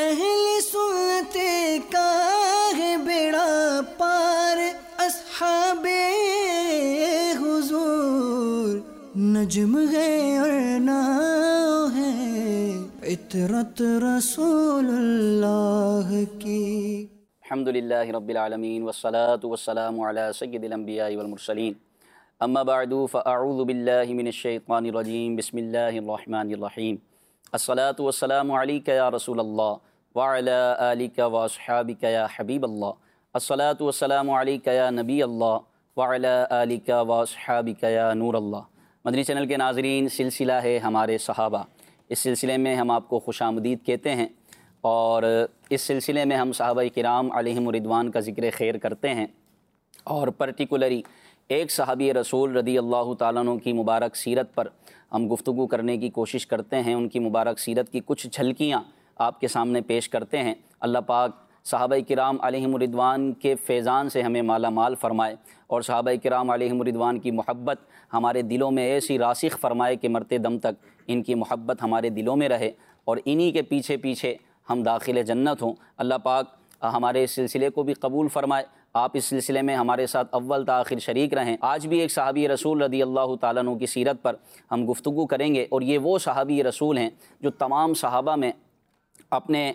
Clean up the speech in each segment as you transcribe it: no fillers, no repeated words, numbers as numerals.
اہل سنت کا ہے بیڑا پار، اصحاب حضور نجم ہے اور ناؤ ہے عطرت رسول اللہ کی۔ الحمدللہ رب العالمین والصلاة والسلام علی سید الانبیاء والمرسلین، اما بعد فاعوذ باللہ من الشیطان الرجیم، بسم اللہ الرحمن الرحیم۔ الصلاة والسلام علیک یا رسول اللہ وعلی آلک واصحابک یا حبیب اللہ، الصلاة والسلام علیک یا نبی اللہ وعلی آلک واصحابک یا نور اللہ۔ مدنی چینل کے ناظرین، سلسلہ ہے ہمارے صحابہ، اس سلسلے میں ہم آپ کو خوش آمدید کہتے ہیں، اور اس سلسلے میں ہم صحابہ کرام علیہم الرضوان کا ذکر خیر کرتے ہیں، اور پرٹیکولری ایک صحابی رسول رضی اللہ تعالیٰ عنہ کی مبارک سیرت پر ہم گفتگو کرنے کی کوشش کرتے ہیں، ان کی مبارک سیرت کی کچھ جھلکیاں آپ کے سامنے پیش کرتے ہیں۔ اللہ پاک صحابہ کرام علیہم الرضوان کے فیضان سے ہمیں مالا مال فرمائے، اور صحابہ کرام علیہم الرضوان کی محبت ہمارے دلوں میں ایسی راسخ فرمائے کہ مرتے دم تک ان کی محبت ہمارے دلوں میں رہے، اور انہی کے پیچھے پیچھے ہم داخل جنت ہوں۔ اللہ پاک ہمارے اس سلسلے کو بھی قبول فرمائے، آپ اس سلسلے میں ہمارے ساتھ اول تا آخر شریک رہیں۔ آج بھی ایک صحابی رسول رضی اللہ تعالیٰ عنہ کی سیرت پر ہم گفتگو کریں گے، اور یہ وہ صحابی رسول ہیں جو تمام صحابہ میں اپنے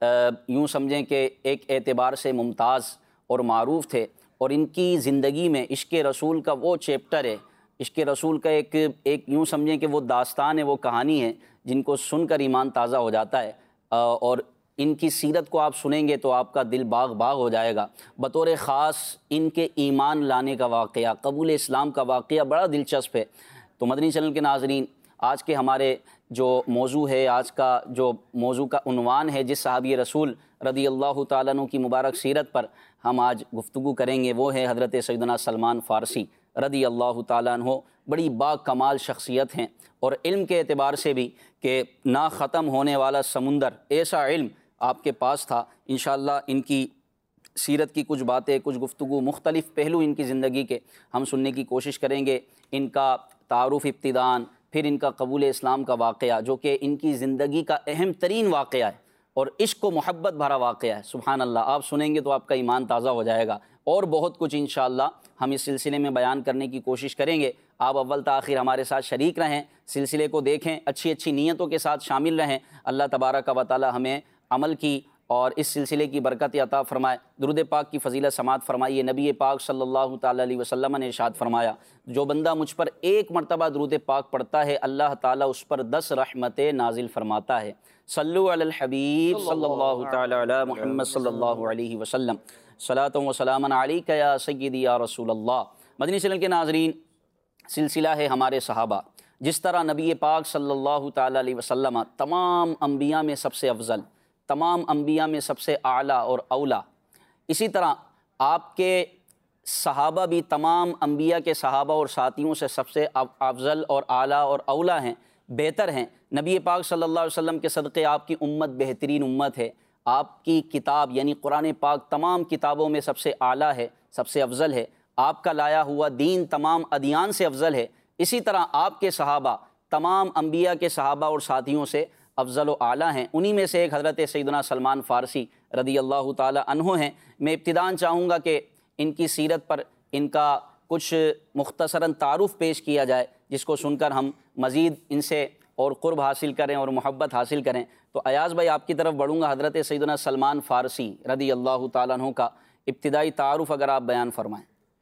یوں سمجھیں کہ ایک اعتبار سے ممتاز اور معروف تھے، اور ان کی زندگی میں عشق رسول کا وہ چیپٹر ہے، عشق رسول کا ایک یوں سمجھیں کہ وہ داستان ہے، وہ کہانی ہے جن کو سن کر ایمان تازہ ہو جاتا ہے، اور ان کی سیرت کو آپ سنیں گے تو آپ کا دل باغ باغ ہو جائے گا۔ بطور خاص ان کے ایمان لانے کا واقعہ، قبول اسلام کا واقعہ بڑا دلچسپ ہے۔ تو مدنی چینل کے ناظرین، آج کے ہمارے جو موضوع ہے، آج کا جو موضوع کا عنوان ہے، جس صحابی رسول رضی اللہ تعالیٰ عنہ کی مبارک سیرت پر ہم آج گفتگو کریں گے، وہ ہے حضرت سیدنا سلمان فارسی رضی اللہ تعالیٰ عنہ۔ بڑی با کمال شخصیت ہیں، اور علم کے اعتبار سے بھی کہ نہ ختم ہونے والا سمندر ایسا علم آپ کے پاس تھا۔ انشاءاللہ ان کی سیرت کی کچھ باتیں، کچھ گفتگو، مختلف پہلو ان کی زندگی کے ہم سننے کی کوشش کریں گے۔ ان کا تعارف ابتداءً، پھر ان کا قبول اسلام کا واقعہ جو کہ ان کی زندگی کا اہم ترین واقعہ ہے، اور عشق و محبت بھرا واقعہ ہے۔ سبحان اللہ، آپ سنیں گے تو آپ کا ایمان تازہ ہو جائے گا، اور بہت کچھ انشاءاللہ ہم اس سلسلے میں بیان کرنے کی کوشش کریں گے۔ آپ اول تا آخر ہمارے ساتھ شریک رہیں، سلسلے کو دیکھیں، اچھی اچھی نیتوں کے ساتھ شامل رہیں۔ اللہ تبارک و تعالی ہمیں عمل کی اور اس سلسلے کی برکت عطا فرمائے۔ درود پاک کی فضیلت سماعت فرمائیے۔ نبی پاک صلی اللہ تعالیٰ علیہ وسلم نے ارشاد فرمایا، جو بندہ مجھ پر ایک مرتبہ درود پاک پڑھتا ہے، اللہ تعالیٰ اس پر 10 رحمتیں نازل فرماتا ہے۔ صلو علی الحبیب صلی اللہ تعالیٰ علی محمد صلی اللہ علیہ وسلم، صلاۃ و سلام علیک یا سیدی یا رسول اللہ۔ مدنی چینل کے ناظرین، سلسلہ ہے ہمارے صحابہ۔ جس طرح نبی پاک صلی اللہ تعالیٰ علیہ وسلم تمام انبیاء میں سب سے افضل، تمام انبیاء میں سب سے اعلیٰ اور اولیٰ، اسی طرح آپ کے صحابہ بھی تمام انبیاء کے صحابہ اور ساتھیوں سے سب سے افضل اور اعلیٰ اور اولیٰ ہیں، بہتر ہیں۔ نبی پاک صلی اللہ علیہ وسلم کے صدقے آپ کی امت بہترین امت ہے۔ آپ کی کتاب یعنی قرآن پاک تمام کتابوں میں سب سے اعلیٰ ہے، سب سے افضل ہے۔ آپ کا لایا ہوا دین تمام ادیان سے افضل ہے۔ اسی طرح آپ کے صحابہ تمام انبیاء کے صحابہ اور ساتھیوں سے افضل و اعلیٰ ہیں۔ انہی میں سے ایک حضرت سیدنا سلمان فارسی رضی اللہ تعالی عنہ ہیں۔ میں ابتداءً چاہوں گا کہ ان کی سیرت پر ان کا کچھ مختصراً تعارف پیش کیا جائے، جس کو سن کر ہم مزید ان سے اور قرب حاصل کریں اور محبت حاصل کریں۔ تو ایاز بھائی آپ کی طرف بڑھوں گا، حضرت سیدنا سلمان فارسی رضی اللہ تعالیٰ عنہ کا ابتدائی تعارف اگر آپ بیان فرمائیں۔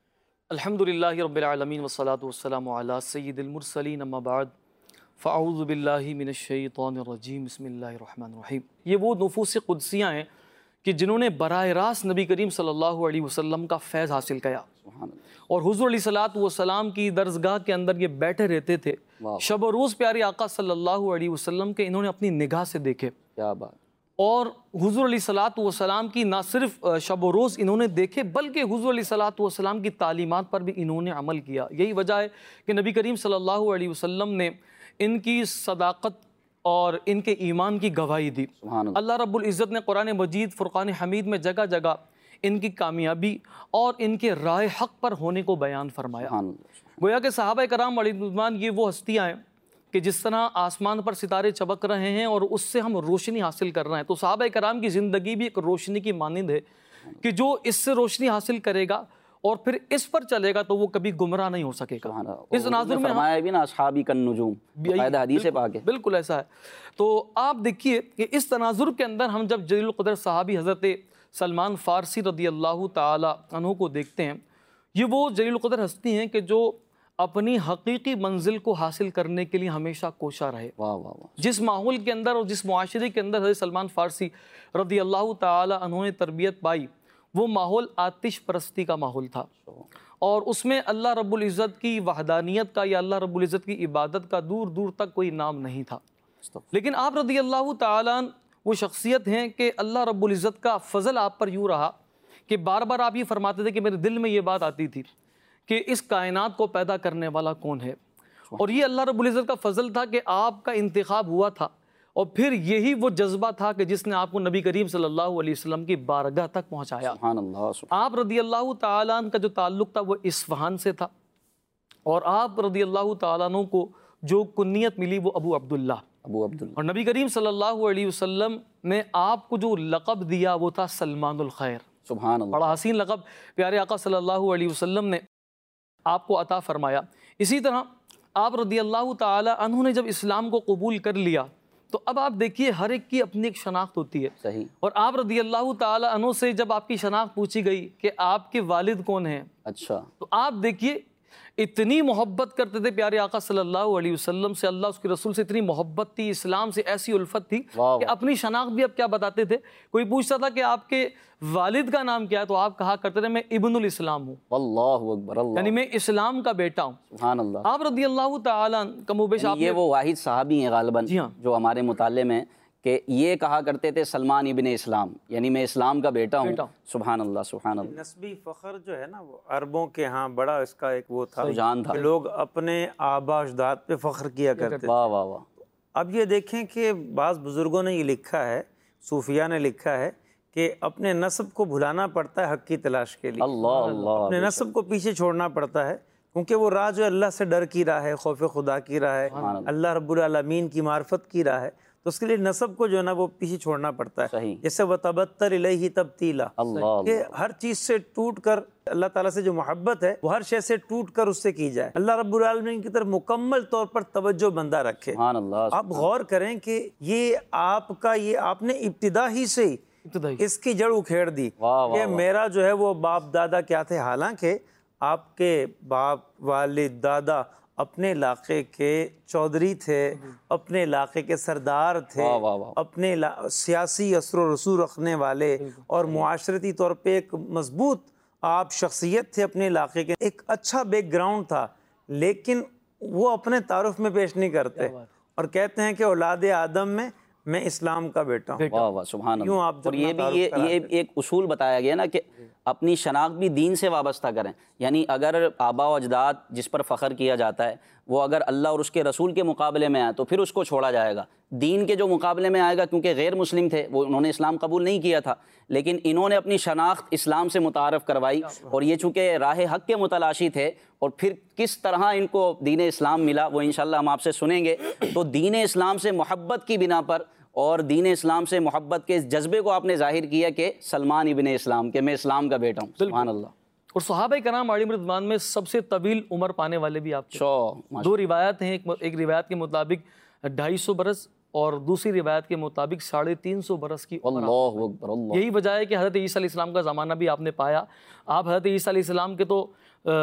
الحمدللہ رب العالمین والصلاة والسلام علی سید المرسلین، اما بعد فاعوذ باللہ من الشیطان الرجیم، بسم اللہ الرحمن الرحیم۔ یہ وہ نفوس قدسیاں ہیں کہ جنہوں نے براہ راست نبی کریم صلی اللہ علیہ وسلم کا فیض حاصل کیا، اور حضور علیہ السلام کی درسگاہ کے اندر یہ بیٹھے رہتے تھے، شب و روز پیارے آقا صلی اللہ علیہ وسلم کے انہوں نے اپنی نگاہ سے دیکھے، کیا بات، اور حضور علیہ السلام کی نہ صرف شب و روز انہوں نے دیکھے بلکہ حضور علیہ السلام کی تعلیمات پر بھی انہوں نے عمل کیا۔ یہی وجہ ہے کہ نبی کریم صلی اللہ علیہ وسلم نے ان کی صداقت اور ان کے ایمان کی گواہی دی۔ اللہ رب العزت نے قرآن مجید فرقان حمید میں جگہ جگہ ان کی کامیابی اور ان کے راہ حق پر ہونے کو بیان فرمایا۔ گویا کہ صحابہ کرام علیہ رضوان یہ وہ ہستیاں ہیں کہ جس طرح آسمان پر ستارے چمک رہے ہیں اور اس سے ہم روشنی حاصل کر رہے ہیں، تو صحابہ کرام کی زندگی بھی ایک روشنی کی مانند ہے کہ جو اس سے روشنی حاصل کرے گا اور پھر اس پر چلے گا تو وہ کبھی گمراہ نہیں ہو سکے گا۔ اس تناظر میں فرمایا بھی نا اصحابی کالنجوم، قاعدہ حدیث پاک ہے۔ بالکل ایسا ہے۔ تو آپ دیکھیے کہ اس تناظر کے اندر ہم جب جلیل القدر صحابی حضرت سلمان فارسی رضی اللہ تعالی عنہ کو دیکھتے ہیں، یہ وہ جلیل القدر ہستی ہیں کہ جو اپنی حقیقی منزل کو حاصل کرنے کے لیے ہمیشہ کوشاں رہے۔ واہ واہ واہ۔ جس ماحول کے اندر اور جس معاشرے کے اندر حضرت سلمان فارسی رضی اللہ تعالی عنہ نے تربیت پائی، وہ ماحول آتش پرستی کا ماحول تھا، اور اس میں اللہ رب العزت کی وحدانیت کا یا اللہ رب العزت کی عبادت کا دور دور تک کوئی نام نہیں تھا۔ لیکن آپ رضی اللہ تعالیٰ وہ شخصیت ہیں کہ اللہ رب العزت کا فضل آپ پر یوں رہا کہ بار بار آپ یہ فرماتے تھے کہ میرے دل میں یہ بات آتی تھی کہ اس کائنات کو پیدا کرنے والا کون ہے، اور یہ اللہ رب العزت کا فضل تھا کہ آپ کا انتخاب ہوا تھا، اور پھر یہی وہ جذبہ تھا کہ جس نے آپ کو نبی کریم صلی اللہ علیہ وسلم کی بارگاہ تک پہنچایا۔ سبحان اللہ، سبحان آپ رضی اللہ تعالیٰ عنہ کا جو تعلق تھا وہ اصفہان سے تھا، اور آپ رضی اللہ تعالیٰ عنہ کو جو کنیت ملی وہ ابو عبداللہ، اور نبی کریم صلی اللہ علیہ وسلم نے آپ کو جو لقب دیا وہ تھا سلمان الخیر۔ سبحان اللہ، بڑا حسین لقب پیارے آقا صلی اللہ علیہ وسلم نے آپ کو عطا فرمایا۔ اسی طرح آپ رضی اللہ تعالی عنہ نے جب اسلام کو قبول کر لیا تو اب آپ دیکھیے ہر ایک کی اپنی ایک شناخت ہوتی ہے، صحیح۔ اور آپ رضی اللہ تعالی عنہ سے جب آپ کی شناخت پوچھی گئی کہ آپ کے والد کون ہیں، اچھا، تو آپ دیکھیے اتنی محبت کرتے تھے پیارے آقا صلی اللہ علیہ وسلم سے، اللہ اس کے رسول سے اتنی محبت تھی، اسلام سے ایسی الفت تھی کہ اپنی شناخت بھی اب کیا بتاتے تھے۔ کوئی پوچھتا تھا کہ آپ کے والد کا نام کیا ہے تو آپ کہا کرتے تھے میں ابن الاسلام ہوں، اللہ اکبر، اللہ، یعنی میں اسلام کا بیٹا ہوں۔ سبحان اللہ۔ آپ رضی اللہ تعالیٰ کم و بیش آپ یہ وہ واحد صحابی ہیں غالباً جی ہاں، جو ہمارے مطالعے میں کہ یہ کہا کرتے تھے سلمان ابن اسلام، یعنی میں اسلام کا بیٹا ہوں۔ سبحان اللہ، سبحان اللہ۔ نسبی فخر جو ہے نا وہ عربوں کے ہاں بڑا اس کا ایک وہ تھا رجحان تھا کہ لوگ اپنے آبا اجداد پہ فخر کیا کرتے تھے۔ واہ واہ واہ۔ اب یہ دیکھیں کہ بعض بزرگوں نے یہ لکھا ہے، صوفیاء نے لکھا ہے کہ اپنے نسب کو بھلانا پڑتا ہے حق کی تلاش کے لیے، اللہ اللہ، اپنے نسب کو پیچھے چھوڑنا پڑتا ہے، کیونکہ وہ راہ جو اللہ سے ڈر کی راہ ہے، خوف خدا کی راہ ہے، اللہ رب العالمین کی معرفت کی راہ ہے، تو اس کے لیے نسب کو جو ہے نا وہ پیچھے چھوڑنا پڑتا ہے۔ صحیح۔ جیسے وَتَبَتَّلْ إِلَيْهِ تَبْتِيلًا، اللہ، کہ ہر چیز سے ٹوٹ کر اللہ تعالیٰ سے جو محبت ہے وہ ہر شے سے ٹوٹ کر اس سے کی جائے، اللہ رب العالمین کی طرف مکمل طور پر توجہ بندہ رکھے۔ سبحان اللہ۔ آپ غور کریں کہ یہ آپ نے ابتدا ہی سے اس کی جڑ اکھیڑ دی کہ میرا جو ہے وہ باپ دادا کیا تھے، حالانکہ آپ کے باپ والد دادا اپنے علاقے کے چودھری تھے، اپنے علاقے کے سردار تھے، اپنے سیاسی اثر و رسوخ رکھنے والے اور معاشرتی طور پہ ایک مضبوط آپ شخصیت تھے اپنے علاقے کے، ایک اچھا بیک گراؤنڈ تھا، لیکن وہ اپنے تعارف میں پیش نہیں کرتے اور کہتے ہیں کہ اولاد آدم میں اسلام کا بیٹا ہوں۔ واہ واہ، سبحان اللہ۔ اور یہ بھی یہ ایک اصول بتایا گیا نا کہ اپنی شناخت بھی دین سے وابستہ کریں، یعنی اگر آبا و اجداد جس پر فخر کیا جاتا ہے وہ اگر اللہ اور اس کے رسول کے مقابلے میں آئے تو پھر اس کو چھوڑا جائے گا، دین کے جو مقابلے میں آئے گا، کیونکہ غیر مسلم تھے وہ، انہوں نے اسلام قبول نہیں کیا تھا، لیکن انہوں نے اپنی شناخت اسلام سے متعارف کروائی، اور یہ چونکہ راہ حق کے متلاشی تھے، اور پھر کس طرح ان کو دین اسلام ملا وہ انشاءاللہ ہم آپ سے سنیں گے۔ تو دین اسلام سے محبت کی بنا پر اور دین اسلام سے محبت کے اس جذبے کو آپ نے ظاہر کیا کہ سلمان ابن اسلام، کہ میں اسلام کا بیٹا ہوں۔ سبحان اللہ۔ اور صحابہ کرام علیہم رضوان میں سب سے طویل عمر پانے والے بھی آپ تھے۔ دو روایت ہیں، ایک روایت کے مطابق 250 برس اور دوسری روایت کے مطابق 350 برس کی عمر۔ اللہ اکبر، اللہ۔ یہی وجہ ہے کہ حضرت عیسیٰ علیہ السلام کا زمانہ بھی آپ نے پایا، آپ حضرت عیسیٰ علیہ السلام کے تو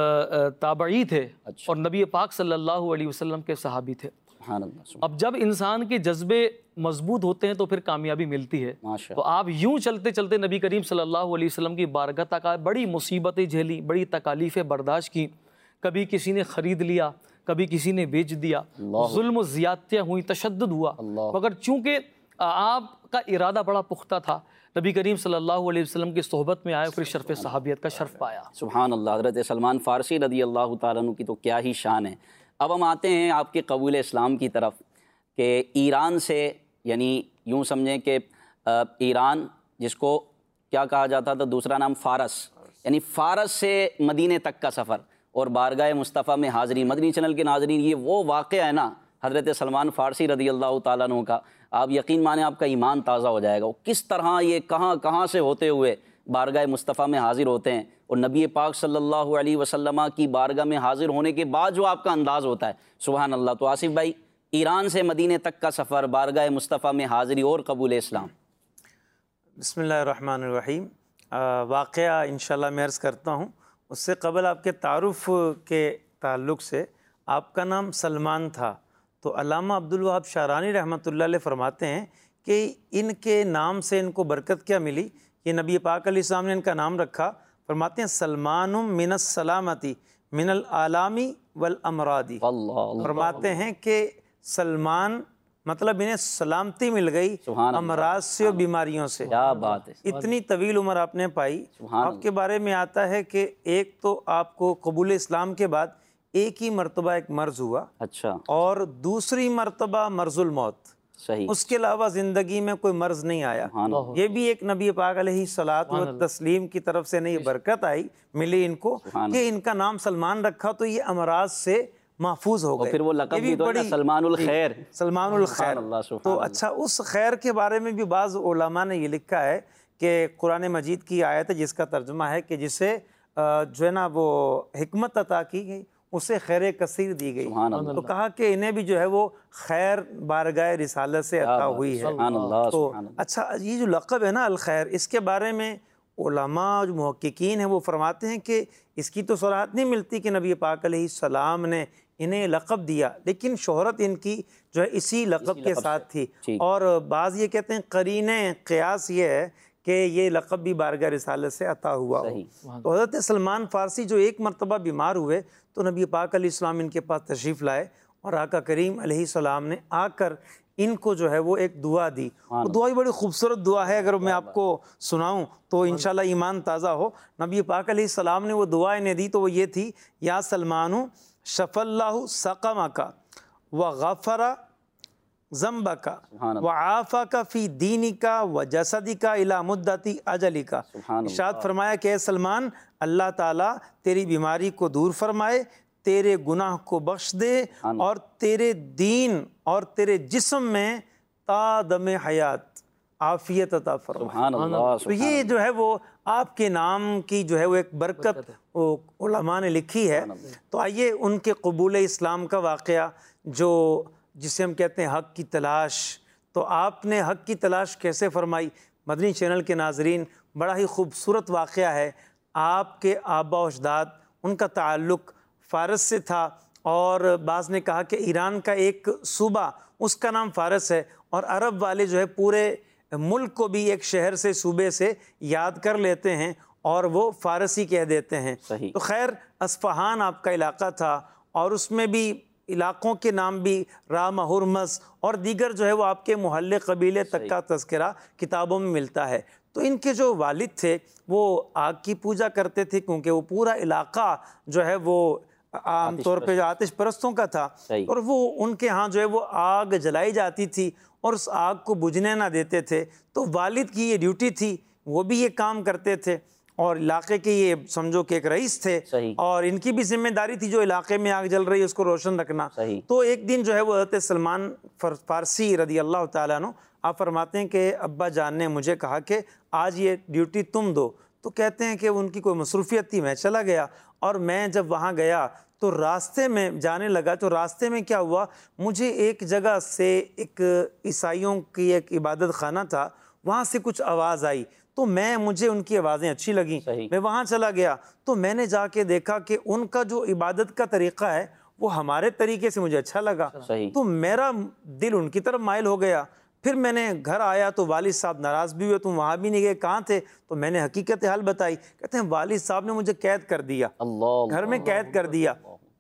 تابعی تھے اور نبی پاک صلی اللہ علیہ وسلم کے صحابی تھے۔ سبحان اللہ۔ اب جب انسان کے جذبے مضبوط ہوتے ہیں تو پھر کامیابی ملتی ہے۔ تو آپ یوں چلتے چلتے نبی کریم صلی اللہ علیہ وسلم کی بارگاہ تک آئے، بڑی مصیبتیں جھیلی، بڑی تکالیفیں برداشت کی، کبھی کسی نے خرید لیا، کبھی کسی نے بیچ دیا، ظلم و زیادتیاں ہوئیں، تشدد ہوا، مگر چونکہ آپ کا ارادہ بڑا پختہ تھا، نبی کریم صلی اللہ علیہ وسلم کی صحبت میں آئے، پھر شرف صحابیت کا شرف پایا۔ سبحان اللہ۔ حضرت سلمان فارسی رضی اللہ تعالیٰ عنہ کی تو کیا ہی شان ہے۔ اب ہم آتے ہیں آپ کے قبول اسلام کی طرف، کہ ایران سے، یعنی یوں سمجھیں کہ ایران جس کو کیا کہا جاتا تھا، دوسرا نام فارس، یعنی فارس سے مدینے تک کا سفر اور بارگاہ مصطفیٰ میں حاضری۔ مدنی چینل کے ناظرین، یہ وہ واقعہ ہے نا حضرت سلمان فارسی رضی اللہ تعالیٰ عنہ کا، آپ یقین مانیں آپ کا ایمان تازہ ہو جائے گا، وہ کس طرح یہ کہاں سے ہوتے ہوئے بارگاہ مصطفیٰ میں حاضر ہوتے ہیں، اور نبی پاک صلی اللہ علیہ وسلم کی بارگاہ میں حاضر ہونے کے بعد جو آپ کا انداز ہوتا ہے، سبحان اللہ۔ تو آصف بھائی، ایران سے مدینے تک کا سفر، بارگاہ مصطفیٰ میں حاضری اور قبول اسلام۔ بسم اللہ الرحمن الرحیم۔ واقعہ انشاءاللہ میں عرض کرتا ہوں، اس سے قبل آپ کے تعارف کے تعلق سے، آپ کا نام سلمان تھا، تو علامہ عبدالوہاب شعرانی رحمۃ اللہ علیہ فرماتے ہیں کہ ان کے نام سے ان کو برکت کیا ملی، یہ نبی پاک علیہ السلام نے ان کا نام رکھا، فرماتے ہیں سلمان من السلامتی من العلامی والامراضی، فرماتے ہیں کہ سلمان مطلب انہیں سلامتی مل گئی امراض سے اور بیماریوں سے۔ کیا بات ہے، اتنی طویل عمر آپ نے پائی۔ آپ کے بارے میں آتا ہے کہ ایک تو آپ کو قبول اسلام کے بعد ایک ہی مرتبہ ایک مرض ہوا، اچھا، اور دوسری مرتبہ مرض الموت، صحیح، اس کے علاوہ زندگی میں کوئی مرض نہیں آیا۔ یہ بھی ایک نبی پاک علیہ الصلوۃ والتسلیم کی طرف سے نہیں برکت آئی، ملی ان کو کہ ان کا نام سلمان رکھا تو یہ امراض سے محفوظ ہو گئے۔ پھر وہ لقب بھی تو ہے سلمان الخیر، سلمان الخیر۔ تو اچھا، اس خیر کے بارے میں بھی بعض علماء نے یہ لکھا ہے کہ قرآن مجید کی آیت ہے جس کا ترجمہ ہے کہ جسے جو ہے نا وہ حکمت عطا کی گئی، اسے خیر کثیر دی گئی، تو کہا کہ انہیں بھی جو ہے وہ خیر بارگاہ رسالت سے عطا ہوئی ہے۔ تو اچھا، یہ جو لقب ہے نا الخیر، اس کے بارے میں علماء جو محققین ہیں وہ فرماتے ہیں کہ اس کی تو صراحت نہیں ملتی کہ نبی پاک علیہ السلام نے انہیں لقب دیا، لیکن شہرت ان کی جو ہے اسی لقب کے ساتھ تھی، اور بعض یہ کہتے ہیں قرین قیاس یہ ہے کہ یہ لقب بھی بارگاہ رسالت سے عطا ہوا ہو۔ تو حضرت سلمان فارسی جو ایک مرتبہ بیمار ہوئے تو نبی پاک علیہ السلام ان کے پاس تشریف لائے، اور آقا کریم علیہ السلام نے آ کر ان کو جو ہے وہ ایک دعا دی۔ وہ دعا بھی بڑی خوبصورت دعا ہے، اگر میں آپ کو سناؤں تو انشاءاللہ ایمان تازہ ہو۔ نبی پاک علیہ السلام نے وہ دعا انہیں دی تو وہ یہ تھی، یا سلمان شف اللہ سقمک وغفر ذنبک وعافک فی دینک وجسدک الی مدت اجلک۔ ارشاد فرمایا کہ اے سلمان، اللہ تعالیٰ تیری بیماری کو دور فرمائے، تیرے گناہ کو بخش دے، اور تیرے دین اور تیرے جسم میں تا دم حیات عافیت عطا فرمائے۔ تو یہ جو ہے وہ آپ کے نام کی جو ہے وہ ایک برکت علماء نے لکھی ہے۔ تو آئیے ان کے قبول اسلام کا واقعہ، جسے ہم کہتے ہیں حق کی تلاش، تو آپ نے حق کی تلاش کیسے فرمائی؟ مدنی چینل کے ناظرین، بڑا ہی خوبصورت واقعہ ہے۔ آپ کے آبا و اجداد، ان کا تعلق فارس سے تھا، اور بعض نے کہا کہ ایران کا ایک صوبہ اس کا نام فارس ہے، اور عرب والے جو ہے پورے ملک کو بھی ایک شہر سے، صوبے سے یاد کر لیتے ہیں اور وہ فارسی کہہ دیتے ہیں۔ تو خیر، اصفہان آپ کا علاقہ تھا، اور اس میں بھی علاقوں کے نام بھی رام، ہرمز اور دیگر جو ہے وہ آپ کے محلے قبیلے تک کا تذکرہ کتابوں میں ملتا ہے۔ تو ان کے جو والد تھے وہ آگ کی پوجا کرتے تھے، کیونکہ وہ پورا علاقہ جو ہے وہ عام طور پہ آتش پرستوں کا تھا، اور وہ ان کے ہاں جو ہے وہ آگ جلائی جاتی تھی اور اس آگ کو بجھنے نہ دیتے تھے۔ تو والد کی یہ ڈیوٹی تھی، وہ بھی یہ کام کرتے تھے، اور علاقے کے یہ سمجھو کہ ایک رئیس تھے، اور ان کی بھی ذمہ داری تھی جو علاقے میں آگ جل رہی ہے اس کو روشن رکھنا۔ تو ایک دن جو ہے وہ حضرت سلمان فارسی رضی اللہ تعالیٰ عنہ آپ فرماتے ہیں کہ ابا جان نے مجھے کہا کہ آج یہ ڈیوٹی تم دو، تو کہتے ہیں کہ ان کی کوئی مصروفیت تھی، میں چلا گیا، اور میں جب وہاں گیا تو راستے میں جانے لگا، تو راستے میں کیا ہوا، مجھے ایک جگہ سے ایک عیسائیوں کی ایک عبادت خانہ تھا، وہاں سے کچھ آواز آئی، تو مجھے ان کی آوازیں اچھی لگیں، میں وہاں چلا گیا، تو میں نے جا کے دیکھا کہ ان کا جو عبادت کا طریقہ ہے وہ ہمارے طریقے سے مجھے اچھا لگا، تو میرا دل ان کی طرف مائل ہو گیا۔ پھر میں نے گھر آیا تو والد صاحب ناراض بھی ہوئے، تم وہاں بھی نہیں گئے، کہاں تھے؟ تو میں نے حقیقت حال بتائی، کہتے ہیں والد صاحب نے مجھے قید کر دیا، گھر میں قید کر دیا،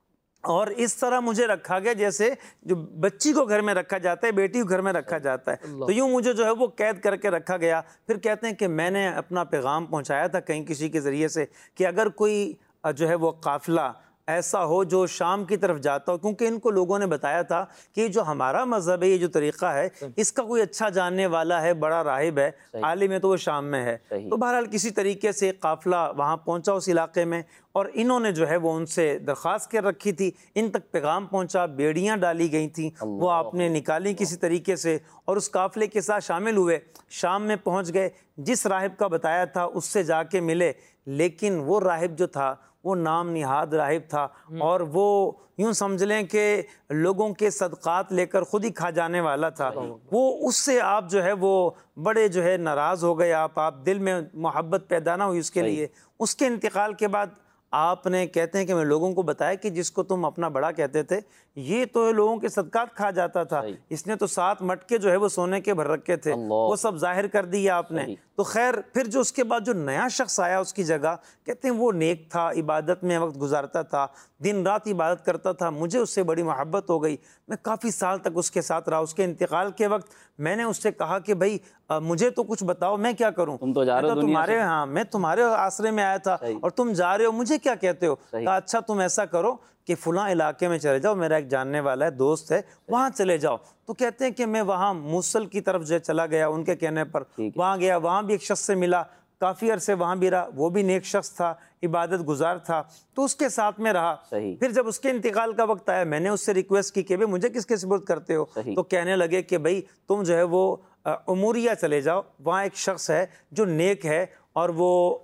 اور اس طرح مجھے رکھا گیا جیسے جو بچی کو گھر میں رکھا جاتا ہے، بیٹی کو گھر میں رکھا جاتا ہے، تو یوں مجھے جو ہے وہ قید کر کے رکھا گیا۔ پھر کہتے ہیں کہ میں نے اپنا پیغام پہنچایا تھا کہیں کسی کے ذریعے سے کہ اگر کوئی جو ہے وہ قافلہ ایسا ہو جو شام کی طرف جاتا ہو، کیونکہ ان کو لوگوں نے بتایا تھا کہ جو ہمارا مذہب ہے، یہ جو طریقہ ہے، اس کا کوئی اچھا جاننے والا ہے، بڑا راہب ہے، عالم ہے، تو وہ شام میں ہے۔ تو بہرحال کسی طریقے سے قافلہ وہاں پہنچا اس علاقے میں، اور انہوں نے جو ہے وہ ان سے درخواست کر رکھی تھی، ان تک پیغام پہنچا، بیڑیاں ڈالی گئی تھیں، وہ آپ نے نکالی کسی طریقے سے، اور اس قافلے کے ساتھ شامل ہوئے، شام میں پہنچ گئے، جس راہب کا بتایا تھا اس سے جا کے ملے، لیکن وہ راہب جو تھا وہ نام نہاد راہب تھا، اور وہ یوں سمجھ لیں کہ لوگوں کے صدقات لے کر خود ہی کھا جانے والا تھا۔ وہ اس سے آپ جو ہے وہ بڑے جو ہے ناراض ہو گئے، آپ دل میں محبت پیدا نہ ہوئی اس کے لیے۔ اس کے انتقال کے بعد آپ نے کہتے ہیں کہ میں لوگوں کو بتایا کہ جس کو تم اپنا بڑا کہتے تھے یہ تو لوگوں کے صدقات کھا جاتا تھا، اس نے تو 7 مٹکے جو ہے وہ سونے کے بھر رکھے تھے، وہ سب ظاہر کر دیا آپ نے۔ تو خیر پھر جو اس کے بعد جو نیا شخص آیا اس کی جگہ، کہتے ہیں وہ نیک تھا، عبادت میں وقت گزارتا تھا، دن رات عبادت کرتا تھا، مجھے اس سے بڑی محبت ہو گئی، میں کافی سال تک اس کے ساتھ رہا۔ اس کے انتقال کے وقت میں نے اس سے کہا کہ بھائی مجھے تو کچھ بتاؤ، میں کیا کروں، تم تو جا رہے ہو تمہارے ہاں میں تمہارے آسرے میں آیا تھا اور تم جا رہے ہو، مجھے کیا کہتے ہو؟ کہا اچھا تم ایسا کرو کہ فلاں علاقے میں چلے جاؤ، میرا ایک جاننے والا ہے، دوست ہے، وہاں چلے جاؤ۔ تو کہتے ہیں کہ میں وہاں موصل کی طرف جو چلا گیا ان کے کہنے پر، وہاں گیا، وہاں بھی ایک شخص سے ملا، کافی عرصے وہاں بھی رہا، وہ بھی نیک شخص تھا، عبادت گزار تھا، تو اس کے ساتھ میں رہا۔ پھر جب اس کے انتقال کا وقت آیا میں نے اس سے ریکویسٹ کی کہ بھئی مجھے کس کے سپرد کرتے ہو؟ تو کہنے لگے کہ بھئی تم جو ہے وہ اموریہ چلے جاؤ، وہاں ایک شخص ہے جو نیک ہے اور وہ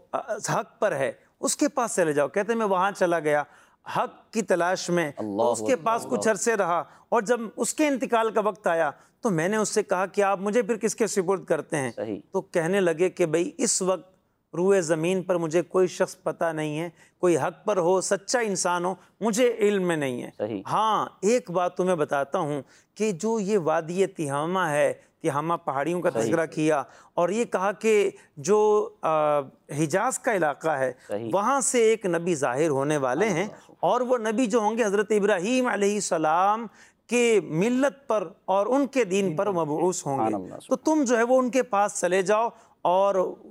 حق پر ہے، اس کے پاس چلے جاؤ۔ کہتے ہیں میں وہاں چلا گیا حق کی تلاش میں، تو اس کے پاس کچھ عرصے رہا، اور جب اس کے انتقال کا وقت آیا تو میں نے اس سے کہا کہ آپ مجھے پھر کس کے سپرد کرتے ہیں؟ تو کہنے لگے کہ بھئی اس وقت روئے زمین پر مجھے کوئی شخص پتہ نہیں ہے، کوئی حق پر ہو، سچا انسان ہو، مجھے علم میں نہیں ہے۔ ہاں ایک بات تمہیں بتاتا ہوں کہ جو یہ وادی تہامہ ہے، تہامہ پہاڑیوں کا تذکرہ کیا، اور یہ کہا کہ جو حجاز کا علاقہ ہے وہاں سے ایک نبی ظاہر ہونے والے ہیں، اور وہ نبی جو ہوں گے حضرت ابراہیم علیہ السلام کے ملت پر اور ان کے دین پر مبعوث ہوں گے، تو تم جو ہے وہ ان کے پاس چلے جاؤ اور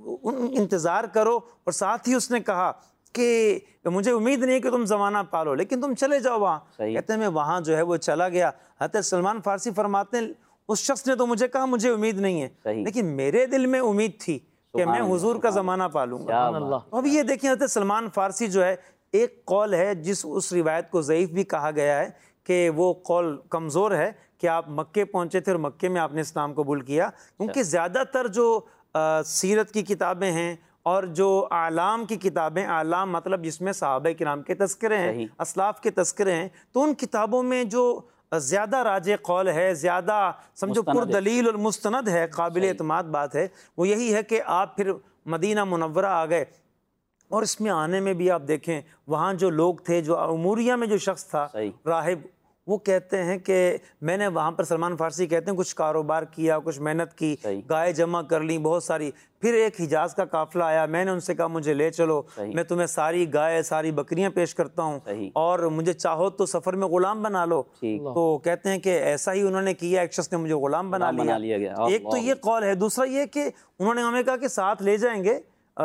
انتظار کرو۔ اور ساتھ ہی اس نے کہا کہ مجھے امید نہیں کہ تم زمانہ پالو، لیکن تم چلے جاؤ وہاں۔ کہتے ہیں میں وہاں جو ہے وہ چلا گیا۔ حضرت سلمان فارسی فرماتے ہیں اس شخص نے تو مجھے کہا مجھے امید نہیں ہے، لیکن میرے دل میں امید تھی کہ میں حضور کا زمانہ پالوں گا۔ اب یہ دیکھیں حضرت سلمان فارسی جو ہے، ایک قول ہے اس روایت کو ضعیف بھی کہا گیا ہے کہ وہ قول کمزور ہے کہ آپ مکے پہنچے تھے اور مکے میں آپ نے اسلام قبول کیا، کیونکہ زیادہ تر جو سیرت کی کتابیں ہیں اور جو اعلام کی کتابیں، اعلام مطلب جس میں صحابہ کرام کے تذکرے ہیں، اسلاف کے تذکرے ہیں، تو ان کتابوں میں جو زیادہ راجع قول ہے، زیادہ سمجھو پر دلیل اور مستند ہے، قابل اعتماد بات ہے، وہ یہی ہے کہ آپ پھر مدینہ منورہ آ گئے، اور اس میں آنے میں بھی آپ دیکھیں وہاں جو لوگ تھے، جو اموریہ میں جو شخص تھا راہب، وہ کہتے ہیں کہ میں نے وہاں پر، سلمان فارسی کہتے ہیں کچھ کاروبار کیا، کچھ محنت کی، گائے جمع کر لی بہت ساری، پھر ایک حجاز کا قافلہ آیا، میں نے ان سے کہا مجھے لے چلو، میں تمہیں ساری گائے ساری بکریاں پیش کرتا ہوں اور مجھے چاہو تو سفر میں غلام بنا لو۔ تو کہتے ہیں کہ ایسا ہی انہوں نے کیا، ایک شخص نے مجھے غلام بنا لیا۔ ایک تو یہ قول ہے، دوسرا یہ کہ انہوں نے ہمیں کہا کہ ساتھ لے جائیں گے،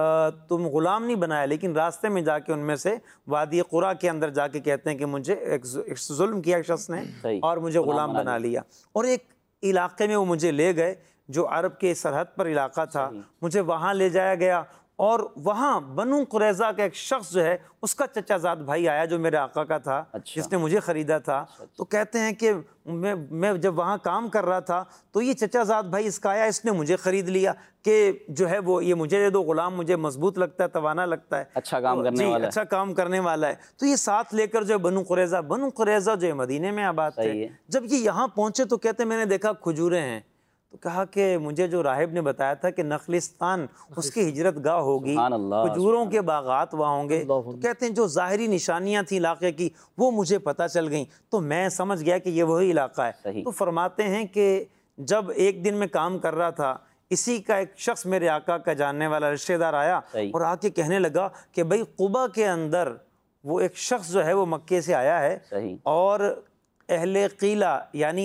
تم غلام نہیں بنایا، لیکن راستے میں جا کے ان میں سے وادی قرا کے اندر جا کے کہتے ہیں کہ مجھے ایک ظلم کیا ایک شخص نے اور مجھے غلام بنا لیا، اور ایک علاقے میں وہ مجھے لے گئے جو عرب کے سرحد پر علاقہ تھا، مجھے وہاں لے جایا گیا، اور وہاں بنو قریظہ کا ایک شخص جو ہے اس کا چچا زاد بھائی آیا جو میرے آقا کا تھا، جس نے مجھے خریدا تھا۔ تو کہتے ہیں کہ میں جب وہاں کام کر رہا تھا تو یہ چچا زاد بھائی اس کا آیا، اس نے مجھے خرید لیا کہ جو ہے وہ یہ مجھے دے دو، غلام مجھے مضبوط لگتا ہے، توانا لگتا ہے، اچھا کام کرنے والا ہے۔ تو یہ ساتھ لے کر جو بنو قریظہ جو مدینے میں آباد تھے، جب یہ یہاں پہنچے تو کہتے ہیں میں نے دیکھا کھجوریں ہیں، تو کہا کہ مجھے جو راہب نے بتایا تھا کہ نخلستان اس کی ہجرت گاہ ہوگی، کھجوروں کے باغات وہاں ہوں گے، تو کہتے ہیں جو ظاہری نشانیاں تھیں علاقے کی وہ مجھے پتہ چل گئیں، تو میں سمجھ گیا کہ یہ وہی علاقہ ہے۔ تو فرماتے ہیں کہ جب ایک دن میں کام کر رہا تھا، اسی کا ایک شخص میرے آقا کا جاننے والا رشتہ دار آیا اور آ کے کہنے لگا کہ بھئی قبا کے اندر وہ ایک شخص جو ہے وہ مکے سے آیا ہے، اور اہل قیلہ یعنی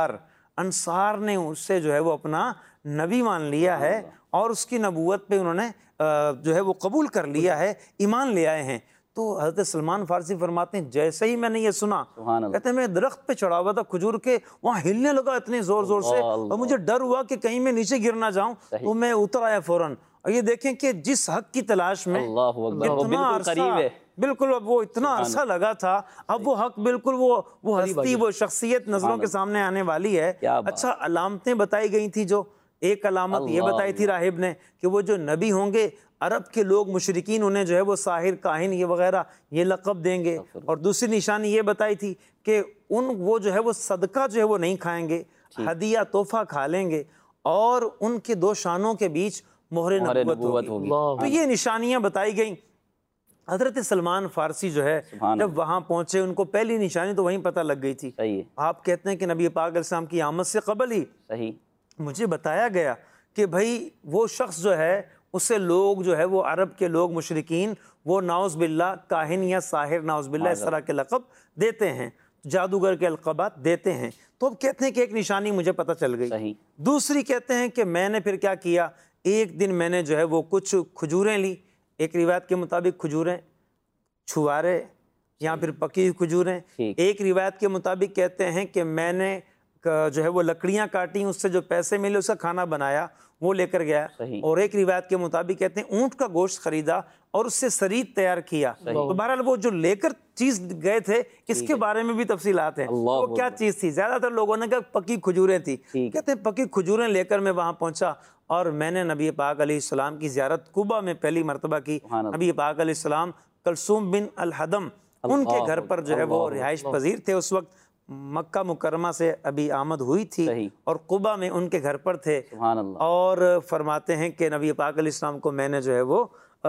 انصار نے اس سے جو ہے وہ اپنا نبی مان لیا ہے، اور اس کی نبوت پہ انہوں نے جو ہے وہ قبول کر لیا ہے، ایمان لے آئے ہیں۔ تو حضرت سلمان فارسی فرماتے ہیں جیسے ہی میں نے یہ سنا، کہتے ہیں میں درخت پہ چڑھا ہوا تھا کھجور کے، وہاں ہلنے لگا اتنے زور سے، اور مجھے ڈر ہوا کہ کہیں میں نیچے گر نہ جاؤں، تو میں اتر آیا فوراً۔ اور یہ دیکھیں کہ جس حق کی تلاش میں اتنا عرصہ بالکل اب وہ اتنا عرصہ لگا تھا، اب وہ حق بالکل وہ ہستی، وہ شخصیت نظروں کے سامنے آنے والی ہے۔ اچھا علامتیں بتائی گئی تھی، جو ایک علامت یہ بتائی تھی راہب نے کہ وہ جو نبی ہوں گے عرب کے لوگ مشرکین انہیں جو ہے وہ ساحر، کاہن یہ وغیرہ یہ لقب دیں گے، اور دوسری نشانی یہ بتائی تھی کہ وہ جو ہے وہ صدقہ جو ہے وہ نہیں کھائیں گے، ہدیہ تحفہ کھا لیں گے، اور ان کے دو شانوں کے بیچ مہر نبوت ہوگی۔ تو یہ نشانیاں بتائی گئیں۔ حضرت سلمان فارسی جو ہے جب وہاں پہنچے، ان کو پہلی نشانی تو وہیں پتہ لگ گئی تھی۔ آپ کہتے ہیں کہ نبی پاک علیہ السلام کی آمد سے قبل ہی مجھے بتایا گیا کہ بھائی وہ شخص جو ہے اسے لوگ جو ہے وہ عرب کے لوگ مشرکین وہ نعوذ باللہ کاہن یا ساحر نعوذ باللہ اس طرح کے لقب دیتے ہیں، جادوگر کے القابات دیتے ہیں۔ تو اب کہتے ہیں کہ ایک نشانی مجھے پتہ چل گئی۔ دوسری کہتے ہیں کہ میں نے پھر کیا کیا، ایک دن میں نے جو ہے وہ کچھ کھجوریں لی، ایک روایت کے مطابق کھجوریں، چھوارے یا پھر پکی ہوئی کھجوریں، ایک روایت کے مطابق کہتے ہیں کہ میں نے جو ہے وہ لکڑیاں کاٹی، اس سے جو پیسے ملے اس کا کھانا بنایا، وہ لے کر گیا، اور ایک روایت کے مطابق کہتے ہیں اونٹ کا گوشت خریدا اور اس سے سرید تیار کیا۔ تو بہرحال وہ جو لے کر چیز گئے تھے اس کے بارے میں بھی تفصیلات ہیں، وہ کیا چیز تھی۔ زیادہ تر لوگوں نے کہا پکی کھجوریں تھی، کہتے ہیں پکی کھجوریں لے کر میں وہاں پہنچا، اور میں نے نبی پاک علیہ السلام کی زیارت قباء میں پہلی مرتبہ کی۔ نبی پاک علیہ السلام کلثوم بن الحدم ان کے گھر پر جو ہے وہ رہائش پذیر تھے، اس وقت مکہ مکرمہ سے ابھی آمد ہوئی تھی اور قباء میں ان کے گھر پر تھے، اور فرماتے ہیں کہ نبی پاک علیہ السلام کو میں نے جو ہے وہ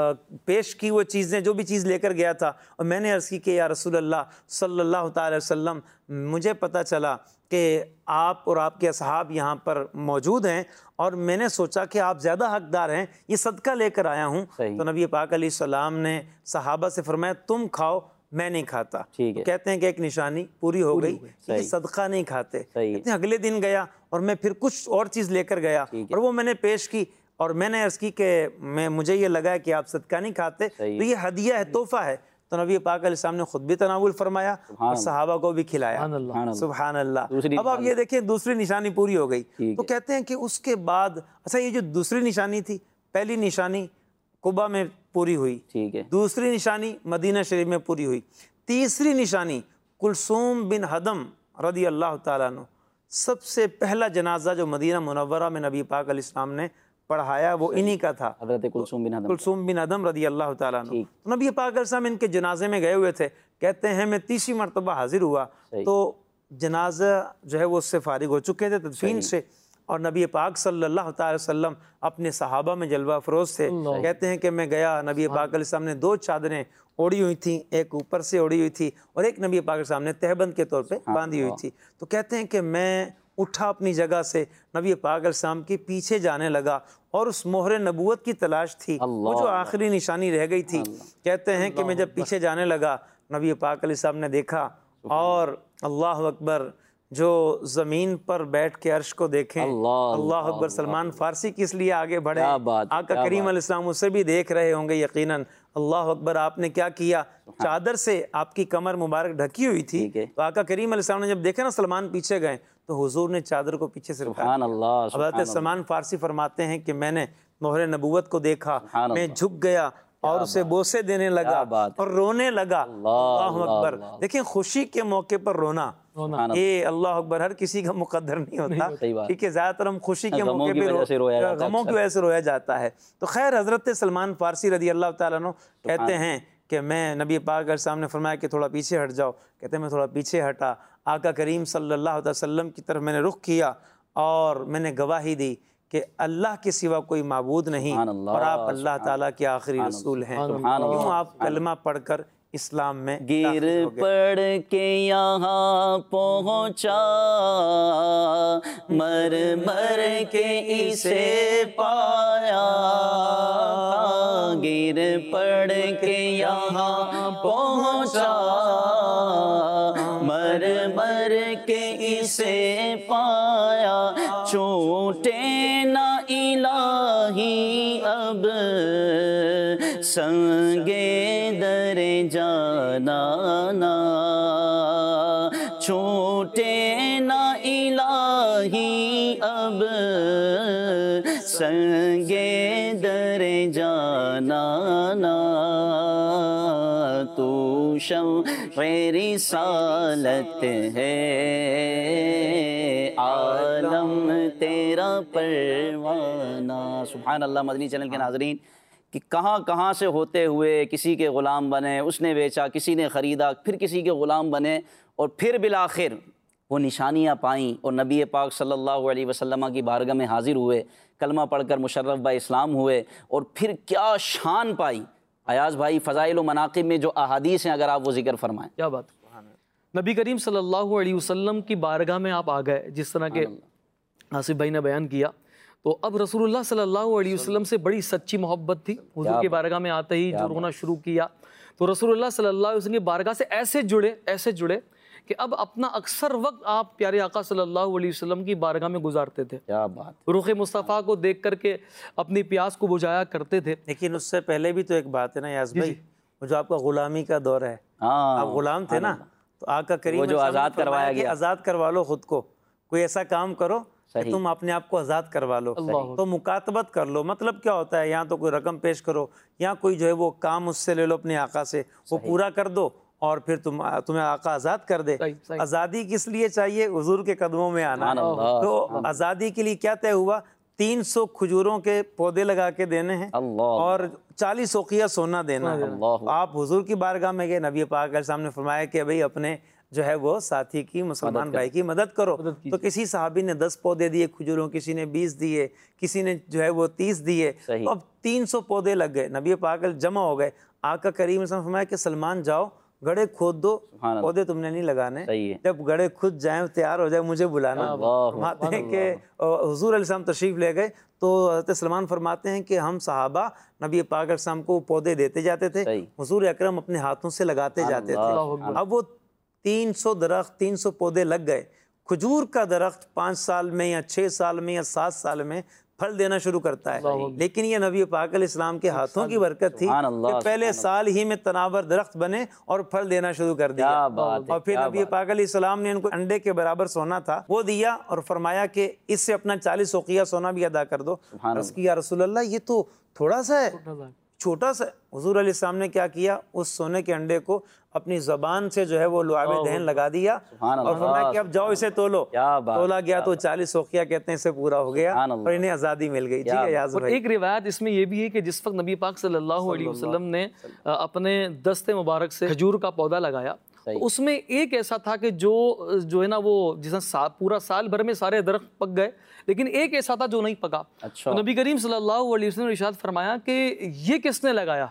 پیش کی وہ چیزیں، جو بھی چیز لے کر گیا تھا، اور میں نے عرض کی کہ یا رسول اللہ صلی اللہ تعالی وسلم، مجھے پتہ چلا کہ آپ اور آپ کے اصحاب یہاں پر موجود ہیں، اور میں نے سوچا کہ آپ زیادہ حقدار ہیں، یہ صدقہ لے کر آیا ہوں۔ تو نبی پاک علیہ السلام نے صحابہ سے فرمایا تم کھاؤ، میں نہیں کھاتا۔ تو کہتے ہیں کہ ایک نشانی پوری ہو گئی کہ صدقہ نہیں کھاتے۔ کہتے ہیں اگلے دن گیا اور میں پھر کچھ اور چیز لے کر گیا اور وہ میں نے پیش کی، اور میں نے عرض کی کہ مجھے یہ لگا کہ آپ صدقہ نہیں کھاتے، تو یہ ہدیہ ہے، تحفہ ہے۔ تو نبی پاک علیہ السلام نے خود بھی تناول فرمایا اور صحابہ کو بھی کھلایا۔ سبحان اللہ۔ اب آپ یہ دیکھیں دوسری نشانی پوری ہو گئی۔ تو کہتے ہیں کہ اس کے بعد، اچھا یہ جو دوسری نشانی تھی، پہلی نشانی قباء میں پوری ہوئی، دوسری نشانی مدینہ شریف میں پوری ہوئی، تیسری نشانی کلثوم بن حدم رضی اللہ تعالیٰ عنہ، سب سے پہلا جنازہ جو مدینہ منورہ میں نبی پاک علیہ السلام نے پڑھایا وہ انہی کا تھا، حضرت کلثوم بن حدم رضی اللہ تعالیٰ عنہ۔ نبی پاک علیہ السلام ان کے جنازے میں گئے ہوئے تھے، کہتے ہیں میں تیسری مرتبہ حاضر ہوا تو جنازہ جو ہے وہ اس سے فارغ ہو چکے تھے تدفین سے، اور نبی پاک صلی اللہ تعالی وسلم اپنے صحابہ میں جلوہ افروز تھے۔ کہتے ہیں کہ میں گیا، نبی پاک علیہ السلام نے دو چادریں اوڑی ہوئی تھیں، ایک اوپر سے اوڑی ہوئی تھی اور ایک نبی پاک علیہ السلام نے تہبند کے طور پہ باندھی ہوئی تھی۔ تو کہتے ہیں کہ میں اٹھا اپنی جگہ سے، نبی پاک علیہ السلام کے پیچھے جانے لگا، اور اس مہر نبوت کی تلاش تھی، وہ جو آخری نشانی رہ گئی تھی۔ کہتے ہیں کہ میں جب پیچھے جانے لگا، نبی پاک علیہ السلام نے دیکھا، اور اللہ اکبر، جو زمین پر بیٹھ کے عرش کو دیکھیں، اللہ اکبر۔ سلمان فارسی کس لیے آگے بڑھے، آقا کریم علیہ السلام اسے بھی دیکھ رہے ہوں گے یقیناً۔ اللہ اکبر، آپ نے کیا کیا، چادر سے آپ کی کمر مبارک ڈھکی ہوئی تھی، تو آقا کریم علیہ السلام نے جب دیکھا نا سلمان پیچھے گئے، تو حضور نے چادر کو پیچھے سے رکھا۔ حضرت سلمان فارسی فرماتے ہیں کہ میں نے مہر نبوت کو دیکھا، میں جھک گیا اور اسے بوسے دینے لگا اور رونے لگا۔ اللہ اکبر۔ دیکھیں خوشی کے موقع پر رونا، یہ اللہ اکبر ہر کسی کا مقدر نہیں ہوتا، ٹھیک ہے، زیادہ تر ہم خوشی کے موقع پہ غموں کی وجہ سے رویا جاتا ہے۔ تو خیر، حضرت سلمان فارسی رضی اللہ تعالیٰ عنہ کہتے ہیں کہ میں نبی پاک کے سامنے فرمایا کہ تھوڑا پیچھے ہٹ جاؤ، کہتے ہیں میں تھوڑا پیچھے ہٹا، آقا کریم صلی اللہ علیہ وسلم کی طرف میں نے رخ کیا اور میں نے گواہی دی کہ اللہ کے سوا کوئی معبود نہیں اور آپ اللہ تعالیٰ کے آخری رسول ہیں۔ یوں آپ کلمہ پڑھ کر اسلام میں گر پڑ کے یہاں پہنچا، مر مر کے اسے پایا، گر پڑ کے یہاں پہنچا، مر مر کے اسے پایا، چوٹے نہ الہی اب سنگے در جانانا، چھوٹے نہ الہی اب سنگے در جانانا تو شمع رسالت ہے عالم تیرا پروانہ۔ سبحان اللہ۔ مدنی چینل کے ناظرین کہ کہاں کہاں سے ہوتے ہوئے کسی کے غلام بنے، اس نے بیچا، کسی نے خریدا، پھر کسی کے غلام بنے، اور پھر بالآخر وہ نشانیاں پائیں اور نبی پاک صلی اللہ علیہ وسلم کی بارگاہ میں حاضر ہوئے، کلمہ پڑھ کر مشرف با اسلام ہوئے، اور پھر کیا شان پائی۔ ایاز بھائی فضائل و مناقب میں جو احادیث ہیں اگر آپ وہ ذکر فرمائیں۔ کیا بات۔ نبی کریم صلی اللہ علیہ وسلم کی بارگاہ میں آپ آ گئے، جس طرح کہ آصف بھائی نے بیان کیا، تو اب رسول اللہ صلی اللہ علیہ وسلم سے بڑی سچی محبت تھی۔ حضور کی بارگاہ میں آتے ہی جو رونا شروع کیا، تو رسول اللہ صلی اللہ علیہ وسلم کی بارگاہ سے ایسے جڑے کہ اب اپنا اکثر وقت آپ پیارے آقا صلی اللہ علیہ وسلم کی بارگاہ میں گزارتے تھے۔ کیا بات۔ رخ مصطفیٰ کو دیکھ کر کے اپنی پیاس کو بجھایا کرتے تھے۔ لیکن اس سے پہلے بھی تو ایک بات ہے نا یاز بھائی، وہ جو آپ کا غلامی کا دور ہے، آپ غلام تھے نا، تو آقا کریم جو آزاد کروایا گیا، آزاد کروا لو خود کو، کوئی ایسا کام کرو کہ تم اپنے آپ کو آزاد کروا لو، تو مکاتبت کر لو۔ مطلب کیا ہوتا ہے، یہاں تو کوئی رقم پیش کرو، یا کوئی جو ہے وہ کام اس سے لے لو اپنے آقا سے، وہ پورا کر دو اور پھر تمہیں آقا آزاد کر دے۔ آزادی کس لیے چاہیے؟ حضور کے قدموں میں آنا۔ تو آزادی کے لیے کیا طے ہوا؟ 300 کھجوروں کے پودے لگا کے دینے ہیں اور 40 اوقیہ سونا دینا ہے۔ آپ حضور کی بارگاہ میں گئے، نبی پاک علیہ السلام نے فرمایا کہ بھئی اپنے جو ہے وہ ساتھی کی، مسلمان بھائی کی مدد کرو۔ تو کسی صحابی نے 10 پودے دیے کھجوروں، کسی نے 20 دیے، کسی نے جو ہے وہ 30 دیے، تو اب 300 پودے لگ گئے، نبی پاک جمع ہو گئے۔ آقا کریم صلی اللہ علیہ وسلم نے فرمایا کہ سلمان جاؤ گڑھے کھود دو، پودے تم نے نہیں لگانے، جب گڑھے کھود جائیں تیار ہو جائے مجھے بلانا۔ فرماتے ہیں کہ حضور علیہ السلام تشریف لے گئے تو حضرت سلمان فرماتے ہیں کہ ہم صحابہ نبی پاک علیہ السلام کو پودے دیتے جاتے تھے، حضور اکرم اپنے ہاتھوں سے لگاتے جاتے تھے۔ اب وہ 300 درخت، 300 پودے لگ گئے۔ کھجور کا درخت 5 سال میں یا 6 سال میں یا 7 سال میں پھل دینا شروع کرتا ہے، لیکن یہ نبی پاک علیہ السلام کے ہاتھوں کی برکت تھی کہ پہلے سال ہی میں تناور درخت بنے اور پھل دینا شروع کر دیا۔ اور پھر نبی پاک علیہ السلام نے ان کو انڈے کے برابر سونا تھا وہ دیا اور فرمایا کہ اس سے اپنا 40 اوقیہ سونا بھی ادا کر دو۔ عرض کی یا رسول اللہ یہ تو تھوڑا سا ہے، چھوٹا سا۔ حضور علیہ السلام نے کیا کیا؟ اس سونے کے انڈے کو اپنی زبان سے جو ہے وہ لعاب دہن لگا دیا اور فرمایا کہ اب جاؤ اسے تولو۔ تولا گیا تو 40 اوقیہ کہتے ہیں اسے پورا ہو گیا اور انہیں آزادی مل گئی۔ ٹھیک ہے یاز بھائی۔ ایک روایت اس میں یہ بھی ہے کہ جس وقت نبی پاک صلی اللہ علیہ وسلم نے اپنے دست مبارک سے کھجور کا پودا لگایا، اس میں ایک ایسا تھا کہ جو ہے نا وہ جس پورا سال بھر میں سارے درخت پک گئے، لیکن ایک ایسا تھا جو نہیں پکا۔ تو نبی کریم صلی اللہ علیہ وسلم نے ارشاد فرمایا کہ یہ کس نے لگایا؟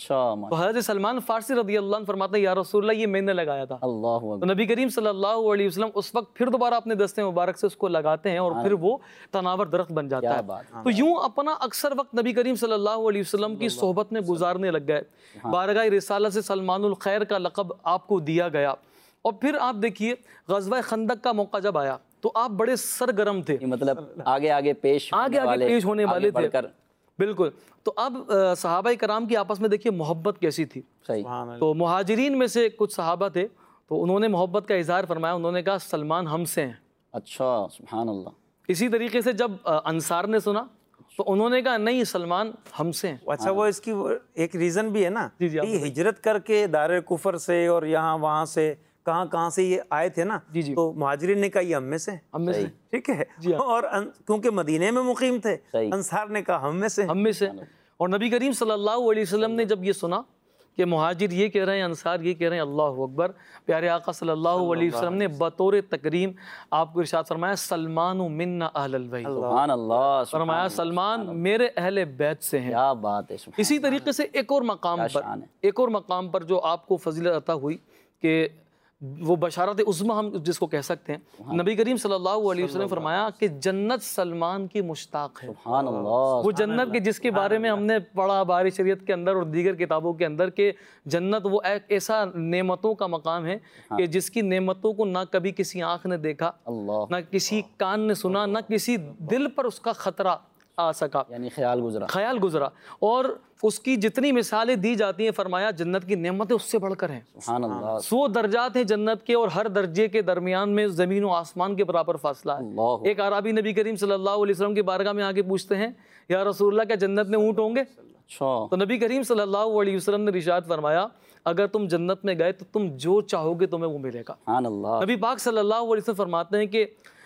تو حضرت سلمان فارسی رضی اللہ عنہ فرماتے ہیں یا رسول اللہ یہ میں نے لگایا تھا۔ تو نبی کریم صلی اللہ علیہ وسلم اس وقت پھر دوبارہ اپنے دست مبارک سے اس کو لگاتے ہیں اور پھر وہ تناور درخت بن جاتا ہے۔ تو یوں اپنا اکثر وقت نبی کریم صلی اللہ علیہ وسلم کی صحبت میں گزارنے لگ گئے۔ بارگاہ رسالت سے سلمان الخیر کا لقب آپ کو دیا گیا۔ اور پھر آپ دیکھیے غزوہ خندق کا موقع جب آیا تو آپ بڑے سرگرم تھے، مطلب آگے پیش ہونے والے تھے۔ بالکل۔ تو اب صحابہ کرام کی آپس میں دیکھیے محبت کیسی تھی۔ تو مہاجرین میں سے کچھ صحابہ تھے تو انہوں نے محبت کا اظہار فرمایا، انہوں نے کہا سلمان ہم سے ہیں۔ اچھا سبحان اللہ۔ اسی طریقے سے جب انصار نے سنا تو انہوں نے کہا نہیں سلمان ہم سے ہیں۔ اچھا وہ اس کی ایک ریزن بھی ہے نا، یہ ہجرت کر کے دار کفر سے اور یہاں وہاں سے کہاں سے یہ آئے تھے نا، تو مہاجرین نے کہا یہ ہم میں سے، ٹھیک ہے، اور کیونکہ مدینے میں مقیم تھے، انصار نے کہا ہم میں سے۔ اور نبی کریم صلی اللہ علیہ وسلم نے جب یہ سنا کہ مہاجر یہ کہہ رہے ہیں انصار یہ کہہ رہے ہیں، اللہ اکبر، پیارے آقا صلی اللہ علیہ وسلم نے بطور تکریم آپ کو ارشاد فرمایا سلمان منا اہل البیت، سبحان اللہ، فرمایا سلمان میرے اہل بیت سے ہیں۔ کیا بات ہے۔ اسی طریقے سے ایک اور مقام پر جو آپ کو فضیلت عطا ہوئی کہ وہ بشارت عظمی ہم جس کو کہہ سکتے ہیں، نبی کریم صلی اللہ علیہ وسلم نے فرمایا کہ جنت سلمان کی مشتاق ہے۔ سبحان اللہ۔ وہ جنت کے جس کے بارے میں ہم نے پڑھا باری شریعت کے اندر اور دیگر کتابوں کے اندر کہ جنت وہ ایک ایسا نعمتوں کا مقام ہے کہ جس کی نعمتوں کو نہ کبھی کسی آنکھ نے دیکھا، نہ کسی کان نے سنا، نہ کسی دل پر اس کا خطرہ آ سکا، یعنی خیال گزرا، اور اس کی جتنی مثالیں دی جاتی ہیں فرمایا جنت کی نعمتیں اس سے بڑھ کر ہیں، سبحان اللہ، 100 درجات ہیں جنت کے، اور ہر درجے کے درمیان میں زمین و آسمان کے برابر فاصلہ ہے۔ ایک اعرابی نبی کریم صلی اللہ علیہ وسلم کی بارگاہ میں آ کے پوچھتے ہیں یا رسول اللہ کیا جنت میں اونٹ ہوں گے؟ تو نبی کریم صلی اللہ علیہ وسلم نے ارشاد فرمایا اگر تم جنت میں گئے تو تم جو چاہو گے تمہیں وہ ملے گا۔ سبحان اللہ۔ نبی پاک صلی اللہ علیہ وسلم فرماتے ہیں کہ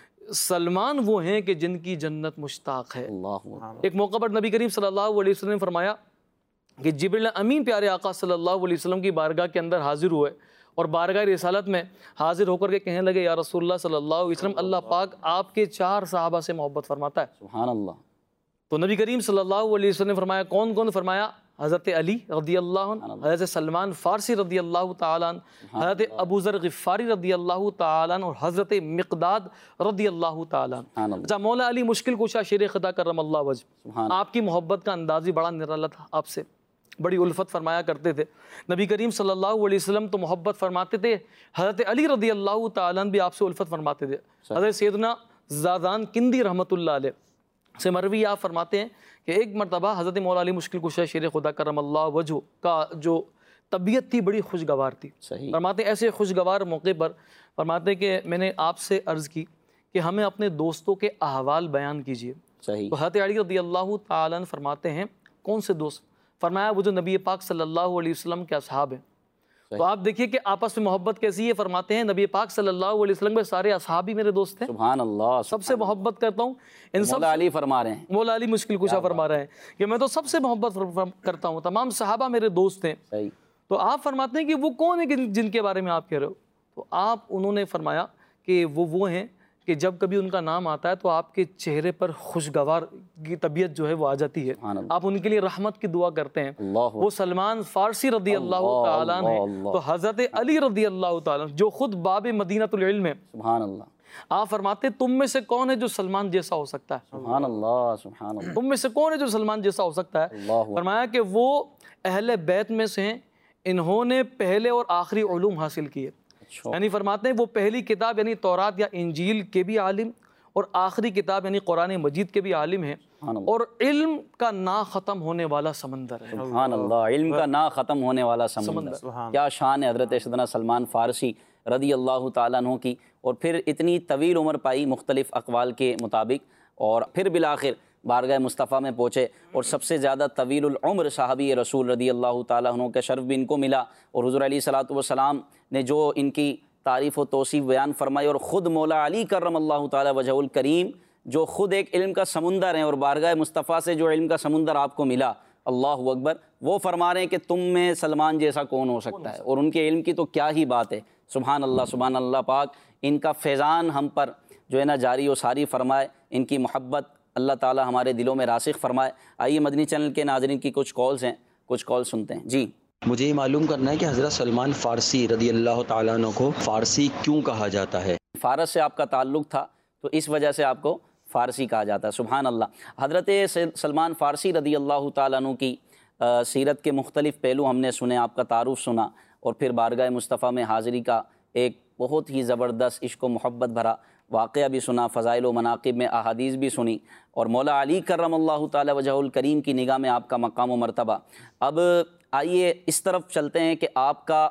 سلمان وہ ہیں کہ جن کی جنت مشتاق ہے۔ ایک موقع پر نبی کریم صلی اللہ علیہ وسلم نے فرمایا کہ جبریل امین پیارے آقا صلی اللہ علیہ وسلم کی بارگاہ کے اندر حاضر ہوئے اور بارگاہ رسالت میں حاضر ہو کر کے کہنے لگے یا رسول اللہ صلی اللہ علیہ وسلم اللہ پاک آپ کے 4 صحابہ سے محبت فرماتا ہے۔ سبحان اللہ۔ تو نبی کریم صلی اللہ علیہ وسلم نے فرمایا کون کون؟ فرمایا حضرت علی رضی اللہ عنہ، حضرت سلمان فارسی رضی اللہ تعالیٰ عنہ، حضرت ابو ذر غفاری رضی اللہ تعالیٰ عنہ، اور حضرت مقداد رضی اللہ تعالیٰ عنہ۔ اچھا، مولا علی مشکل کشا شیر خدا کرم اللہ وجہ، آپ کی محبت کا انداز ہی بڑا نرالا تھا، آپ سے بڑی الفت فرمایا کرتے تھے۔ نبی کریم صلی اللہ علیہ وسلم تو محبت فرماتے تھے، حضرت علی رضی اللہ تعالیٰ عنہ بھی آپ سے الفت فرماتے تھے۔ حضرت سیدنا زادان کندی رحمۃ اللہ علیہ سے مروی آپ فرماتے ہیں کہ ایک مرتبہ حضرت مولا علی مشکل کشا شیر خدا کرم اللہ وجہ کا جو طبیعت تھی بڑی خوشگوار تھی، فرماتے ایسے خوشگوار موقع پر فرماتے کہ میں نے آپ سے عرض کی کہ ہمیں اپنے دوستوں کے احوال بیان کیجیے۔ تو حضرت علی رضی اللہ تعالیٰ عنہ فرماتے ہیں کون سے دوست؟ فرمایا وہ جو نبی پاک صلی اللہ علیہ وسلم کے اصحاب ہیں۔ تو آپ دیکھیے کہ آپس میں محبت کیسی ہے، فرماتے ہیں نبی پاک صلی اللہ علیہ وسلم کے سارے اصحاب ہی میرے دوست ہیں، سبحان اللہ، سب سے محبت کرتا ہوں۔ ان سب مولا علی فرما رہے ہیں، مولا علی مشکل کشا فرما رہے ہیں کہ میں تو سب سے محبت کرتا ہوں، تمام صحابہ میرے دوست ہیں۔ تو آپ فرماتے ہیں کہ وہ کون ہیں جن کے بارے میں آپ کہہ رہے ہو؟ تو انہوں نے فرمایا کہ وہ ہیں کہ جب کبھی ان کا نام آتا ہے تو آپ کے چہرے پر خوشگوار کی طبیعت جو ہے وہ آ جاتی ہے، آپ ان کے لیے رحمت کی دعا کرتے ہیں۔ وہ سلمان فارسی رضی اللہ تعالیٰ عنہ ہیں، تو حضرت علی رضی اللہ تعالیٰ عنہ جو خود باب مدینۃ العلم ہے، سبحان اللہ، آپ فرماتے تم میں سے کون ہے جو سلمان جیسا ہو سکتا ہے؟ سبحان اللہ، سبحان اللہ، تم میں سے کون ہے جو سلمان جیسا ہو سکتا ہے؟ فرمایا کہ وہ اہل بیت میں سے ہیں، انہوں نے پہلے اور آخری علوم حاصل کیے، یعنی فرماتے ہیں وہ پہلی کتاب یعنی تورات یا انجیل کے بھی عالم اور آخری کتاب یعنی قرآن مجید کے بھی عالم ہیں، اور علم کا نا ختم ہونے والا سمندر ہے۔ سبحان اللہ، علم کا نا ختم ہونے والا سمندر، کیا شان ہے حضرت سیدنا سلمان فارسی رضی اللہ تعالیٰ عنہ کی، اور پھر اتنی طویل عمر پائی مختلف اقوال کے مطابق، اور پھر بالآخر بارگاہ مصطفیٰ میں پہنچے، اور سب سے زیادہ طویل العمر صحابی رسول رضی اللہ تعالیٰ عنہ کا شرف بھی ان کو ملا، اور حضور علیہ الصلوۃ والسلام نے جو ان کی تعریف و توصیف بیان فرمائی، اور خود مولا علی کرم اللہ تعالیٰ وجہ الکریم جو خود ایک علم کا سمندر ہیں، اور بارگاہ مصطفیٰ سے جو علم کا سمندر آپ کو ملا، اللہ اکبر، وہ فرما رہے ہیں کہ تم میں سلمان جیسا کون ہو سکتا ہے، اور ان کے علم کی تو کیا ہی بات ہے۔ سبحان اللہ، سبحان اللہ پاک ان کا فیضان ہم پر جو ہے نا جاری و ساری فرمائے، ان کی محبت اللہ تعالیٰ ہمارے دلوں میں راسخ فرمائے۔ آئیے مدنی چینل کے ناظرین کی کچھ کالز ہیں، کچھ کال سنتے ہیں۔ جی، مجھے یہ معلوم کرنا ہے کہ حضرت سلمان فارسی رضی اللہ تعالیٰ عنہ کو فارسی کیوں کہا جاتا ہے؟ فارس سے آپ کا تعلق تھا تو اس وجہ سے آپ کو فارسی کہا جاتا ہے۔ سبحان اللہ۔ حضرت سلمان فارسی رضی اللہ تعالیٰ عنہ کی سیرت کے مختلف پہلو ہم نے سنے، آپ کا تعارف سنا، اور پھر بارگاہ مصطفیٰ میں حاضری کا ایک بہت ہی زبردست عشق و محبت بھرا واقعہ بھی سنا، فضائل و مناقب میں احادیث بھی سنی، اور مولا علی کرم اللہ تعالیٰ وجہ الکریم کی نگاہ میں آپ کا مقام و مرتبہ۔ اب آئیے اس طرف چلتے ہیں کہ آپ کا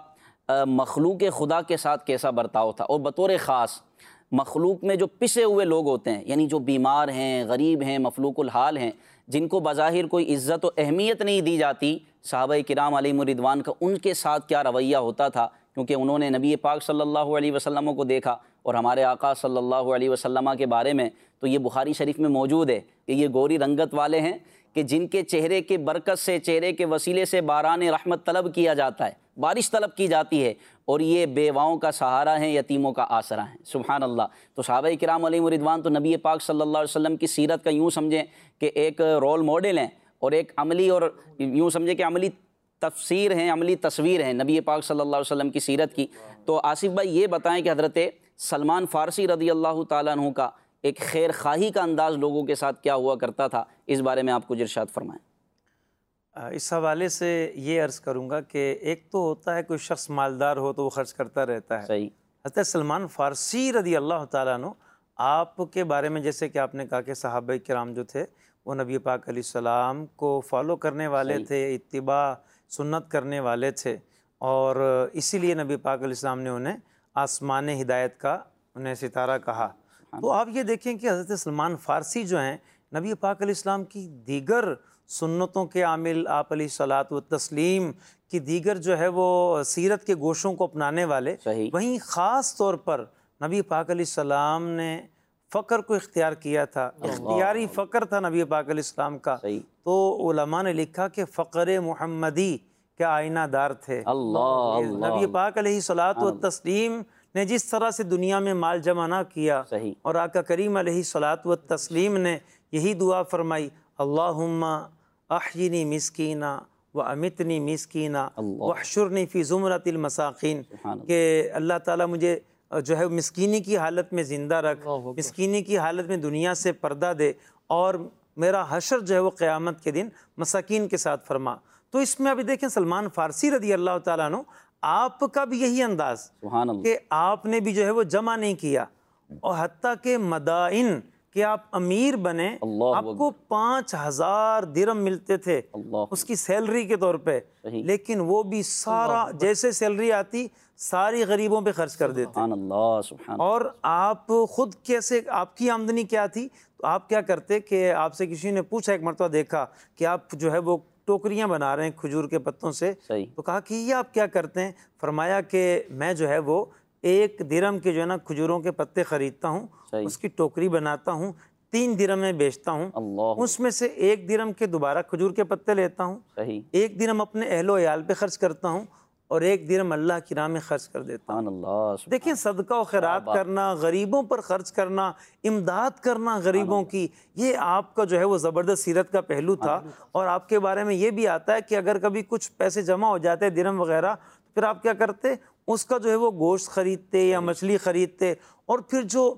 مخلوق خدا کے ساتھ کیسا برتاؤ تھا، اور بطور خاص مخلوق میں جو پسے ہوئے لوگ ہوتے ہیں، یعنی جو بیمار ہیں، غریب ہیں، مفلوق الحال ہیں، جن کو بظاہر کوئی عزت و اہمیت نہیں دی جاتی، صحابہ کرام علیہم الرضوان کا ان کے ساتھ کیا رویہ ہوتا تھا، کیونکہ انہوں نے نبی پاک صلی اللہ علیہ وسلم کو دیکھا، اور ہمارے آقا صلی اللہ علیہ وسلم کے بارے میں تو یہ بخاری شریف میں موجود ہے کہ یہ گوری رنگت والے ہیں کہ جن کے چہرے کے برکت سے، چہرے کے وسیلے سے باران رحمت طلب کیا جاتا ہے، بارش طلب کی جاتی ہے، اور یہ بیواؤں کا سہارا ہیں، یتیموں کا آسرا ہیں۔ سبحان اللہ۔ تو صحابہ کرام علیہم الرضوان تو نبی پاک صلی اللہ علیہ وسلم کی سیرت کا یوں سمجھیں کہ ایک رول ماڈل ہیں، اور ایک عملی، اور یوں سمجھیں کہ عملی تفسیر ہیں، عملی تصویر ہیں نبی پاک صلی اللہ علیہ وسلم کی سیرت کی۔ تو آصف بھائی یہ بتائیں کہ حضرت سلمان فارسی رضی اللہ تعالیٰ عنہ کا ایک خیر خواہی کا انداز لوگوں کے ساتھ کیا ہوا کرتا تھا، اس بارے میں آپ کچھ ارشاد فرمائیں۔ اس حوالے سے یہ عرض کروں گا کہ ایک تو ہوتا ہے کوئی شخص مالدار ہو تو وہ خرچ کرتا رہتا ہے، صحیح۔ حضرت سلمان فارسی رضی اللہ تعالیٰ عنہ آپ کے بارے میں جیسے کہ آپ نے کہا کہ صحابہ کرام جو تھے وہ نبی پاک علیہ السلام کو فالو کرنے والے تھے، اتباع سنت کرنے والے تھے، اور اسی لیے نبی پاک علیہ السلام نے انہیں آسمان ہدایت کا انہیں ستارہ کہا۔ تو آپ یہ دیکھیں کہ حضرت سلمان فارسی جو ہیں نبی پاک علیہ السلام کی دیگر سنتوں کے عامل، آپ علیہ الصلاۃ والتسلیم کی دیگر جو ہے وہ سیرت کے گوشوں کو اپنانے والے، وہیں خاص طور پر نبی پاک علیہ السلام نے فقر کو اختیار کیا تھا، اختیاری فقر تھا نبی پاک علیہ السلام کا۔ تو علماء نے لکھا کہ فقر محمدی کیا آئینہ دار تھے۔ نبی پاک علیہ الصلاۃ والتسلیم نے جس طرح سے دنیا میں مال جمع نہ کیا، اور آقا کریم علیہ الصلاۃ والتسلیم نے یہی دعا فرمائی، اللہم احیینی مسکینہ وامتنی مسکینہ واحشرنی فی زمرۃ المساکین، کہ اللہ تعالیٰ مجھے جو ہے مسکینی کی حالت میں زندہ رکھ، مسکینی کی حالت میں دنیا سے پردہ دے، اور میرا حشر جو ہے وہ قیامت کے دن مساکین کے ساتھ فرما۔ تو اس میں ابھی دیکھیں سلمان فارسی رضی اللہ تعالیٰ عنہ، آپ کا بھی یہی انداز کہ آپ نے بھی جو ہے وہ جمع نہیں کیا، اور حتیٰ کہ مدائن کہ آپ امیر بنے، آپ کو 5000 درہم ملتے تھے اس کی سیلری کے طور پہ، لیکن وہ بھی سارا جیسے سیلری آتی ساری غریبوں پہ خرچ کر دیتے۔ اور آپ خود کیسے، آپ کی آمدنی کیا تھی؟ تو آپ کیا کرتے کہ آپ سے کسی نے پوچھا، ایک مرتبہ دیکھا کہ آپ جو ہے وہ ٹوکریاں بنا رہے ہیں کھجور کے پتوں سے، تو کہا کہ یہ آپ کیا کرتے ہیں؟ فرمایا کہ میں جو ہے وہ 1 درہم کے جو ہے نا کھجوروں کے پتے خریدتا ہوں، اس کی ٹوکری بناتا ہوں، 3 درہم میں بیچتا ہوں، اس میں سے 1 درہم کے دوبارہ کھجور کے پتے لیتا ہوں، 1 درہم اپنے اہل و عیال پہ خرچ کرتا ہوں، اور 1 درہم اللہ کی راہ میں خرچ کر دیتا ہوں۔ دیکھیں صدقہ و خیرات کرنا، غریبوں پر خرچ کرنا، امداد کرنا غریبوں کی، یہ آپ کا جو ہے وہ زبردست سیرت کا پہلو تھا۔ اور آپ کے بارے میں یہ بھی آتا ہے کہ اگر کبھی کچھ پیسے جمع ہو جاتے درہم وغیرہ، پھر آپ کیا کرتے؟ اس کا جو ہے وہ گوشت خریدتے یا مچھلی خریدتے، اور پھر جو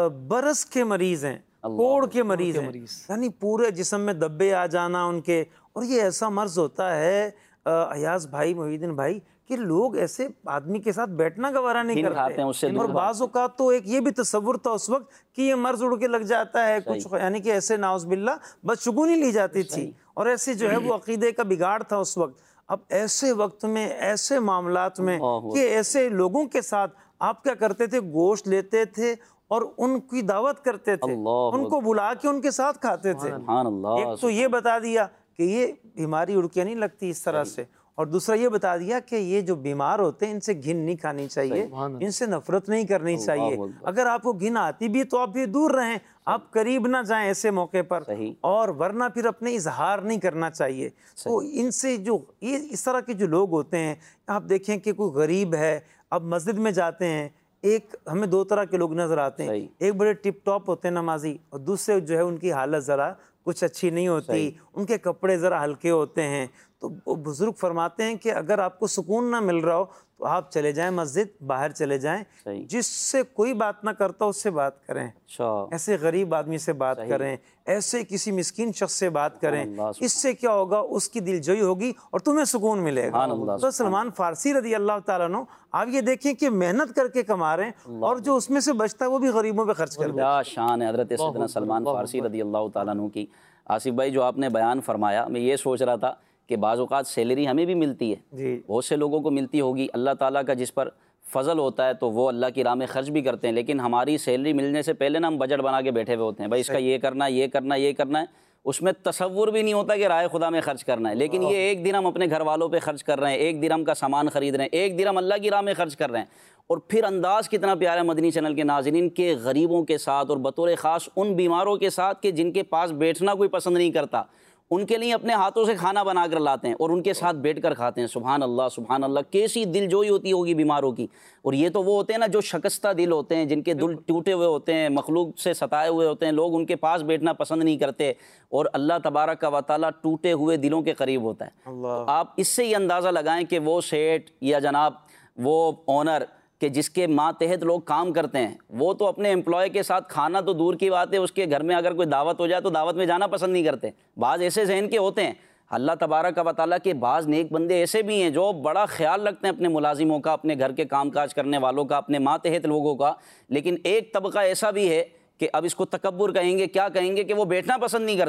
برس کے مریض ہیں، کوڑ کے مریض ہیں، یعنی پورے جسم میں دبے آ جانا ان کے، اور یہ ایسا مرض ہوتا ہے ایاز بھائی، محی الدین بھائی، کہ لوگ ایسے آدمی کے ساتھ بیٹھنا گوارا نہیں کرتے، اور بعض اوقات تو ایک یہ بھی تصور تھا اس وقت کہ یہ مرض اڑ کے لگ جاتا ہے کچھ، یعنی کہ ایسے ناؤز باللہ بدشگونی لی جاتی تھی، اور ایسے جو ہے وہ عقیدے کا بگاڑ تھا اس وقت۔ اب ایسے وقت میں، ایسے معاملات میں، کہ ایسے لوگوں کے ساتھ آپ کیا کرتے تھے؟ گوشت لیتے تھے اور ان کی دعوت کرتے تھے، ان کو بلا کے ان کے ساتھ کھاتے تھے۔ ایک تو یہ بتا دیا کہ یہ بیماری اڑ کے نہیں لگتی اس طرح سے، اور دوسرا یہ بتا دیا کہ یہ جو بیمار ہوتے ہیں ان سے گھن نہیں کھانی چاہیے، ان سے نفرت نہیں کرنی چاہیے، اگر آپ کو گھن آتی بھی تو آپ بھی دور رہیں، آپ قریب نہ جائیں ایسے موقع پر، اور ورنہ پھر اپنے اظہار نہیں کرنا چاہیے۔ تو ان سے جو اس طرح کے جو لوگ ہوتے ہیں، آپ دیکھیں کہ کوئی غریب ہے، اب مسجد میں جاتے ہیں، ایک ہمیں 2 طرح کے لوگ نظر آتے ہیں، ایک بڑے ٹپ ٹاپ ہوتے ہیں نمازی، اور دوسرے جو ہے ان کی حالت ذرا کچھ اچھی نہیں ہوتی، ان کے کپڑے ذرا ہلکے ہوتے ہیں۔ تو بزرگ فرماتے ہیں کہ اگر آپ کو سکون نہ مل رہا ہو تو آپ چلے جائیں مسجد، باہر چلے جائیں، جس سے کوئی بات نہ کرتا اس سے بات کریں، ایسے غریب آدمی سے بات کریں، ایسے کسی مسکین شخص سے بات کریں، اس سے کیا ہوگا؟ اس کی دل جوئی ہوگی اور تمہیں سکون ملے گا۔ تو سلمان فارسی رضی اللہ تعالیٰ عنہ، آپ یہ دیکھیں کہ محنت کر کے کما رہے ہیں، اور جو اس میں سے بچتا ہے وہ بھی غریبوں پہ خرچ کر دیا۔ شان ہے حضرت سیدنا سلمان فارسی رضی اللہ تعالیٰ عنہ کی۔ آصف بھائی جو آپ نے بیان فرمایا، میں یہ سوچ رہا تھا کہ بعض اوقات سیلری ہمیں بھی ملتی ہے، بہت سے لوگوں کو ملتی ہوگی، اللہ تعالیٰ کا جس پر فضل ہوتا ہے تو وہ اللہ کی راہ میں خرچ بھی کرتے ہیں، لیکن ہماری سیلری ملنے سے پہلے نا ہم بجٹ بنا کے بیٹھے ہوئے ہوتے ہیں، بھائی اس کا یہ کرنا ہے، یہ کرنا ہے، یہ کرنا ہے، اس میں تصور بھی نہیں ہوتا کہ راہ خدا میں خرچ کرنا ہے، لیکن یہ 1 درہم اپنے گھر والوں پہ خرچ کر رہے ہیں، 1 درہم کا سامان خرید رہے ہیں، 1 درہم اللہ کی راہ میں خرچ کر رہے ہیں۔ اور پھر انداز کتنا پیارا ہے مدنی چینل کے ناظرین کے غریبوں کے ساتھ، اور بطور خاص ان بیماروں کے ساتھ کہ جن کے پاس بیٹھنا کوئی پسند نہیں کرتا، ان کے لیے اپنے ہاتھوں سے کھانا بنا کر لاتے ہیں اور ان کے ساتھ بیٹھ کر کھاتے ہیں۔ سبحان اللہ سبحان اللہ، کیسی دل جوئی ہوتی ہوگی بیماروں کی۔ اور یہ تو وہ ہوتے ہیں نا جو شکستہ دل ہوتے ہیں، جن کے دل ٹوٹے ہوئے ہوتے ہیں، مخلوق سے ستائے ہوئے ہوتے ہیں، لوگ ان کے پاس بیٹھنا پسند نہیں کرتے، اور اللہ تبارک و تعالیٰ ٹوٹے ہوئے دلوں کے قریب ہوتا ہے۔ تو آپ اس سے یہ اندازہ لگائیں کہ وہ سیٹ یا جناب وہ اونر کہ جس کے ماتحت لوگ کام کرتے ہیں، وہ تو اپنے امپلائی کے ساتھ کھانا تو دور کی بات ہے، اس کے گھر میں اگر کوئی دعوت ہو جائے تو دعوت میں جانا پسند نہیں کرتے۔ بعض ایسے ذہن کے ہوتے ہیں، اللہ تبارک و تعالیٰ کے بعض نیک بندے ایسے بھی ہیں جو بڑا خیال رکھتے ہیں اپنے ملازموں کا، اپنے گھر کے کام کاج کرنے والوں کا، اپنے ماتحت لوگوں کا، لیکن ایک طبقہ ایسا بھی ہے کہ اب اس کو تکبر کہیں گے، کیا کہیں گے، کہ وہ بیٹھنا پسند نہیں کرتے،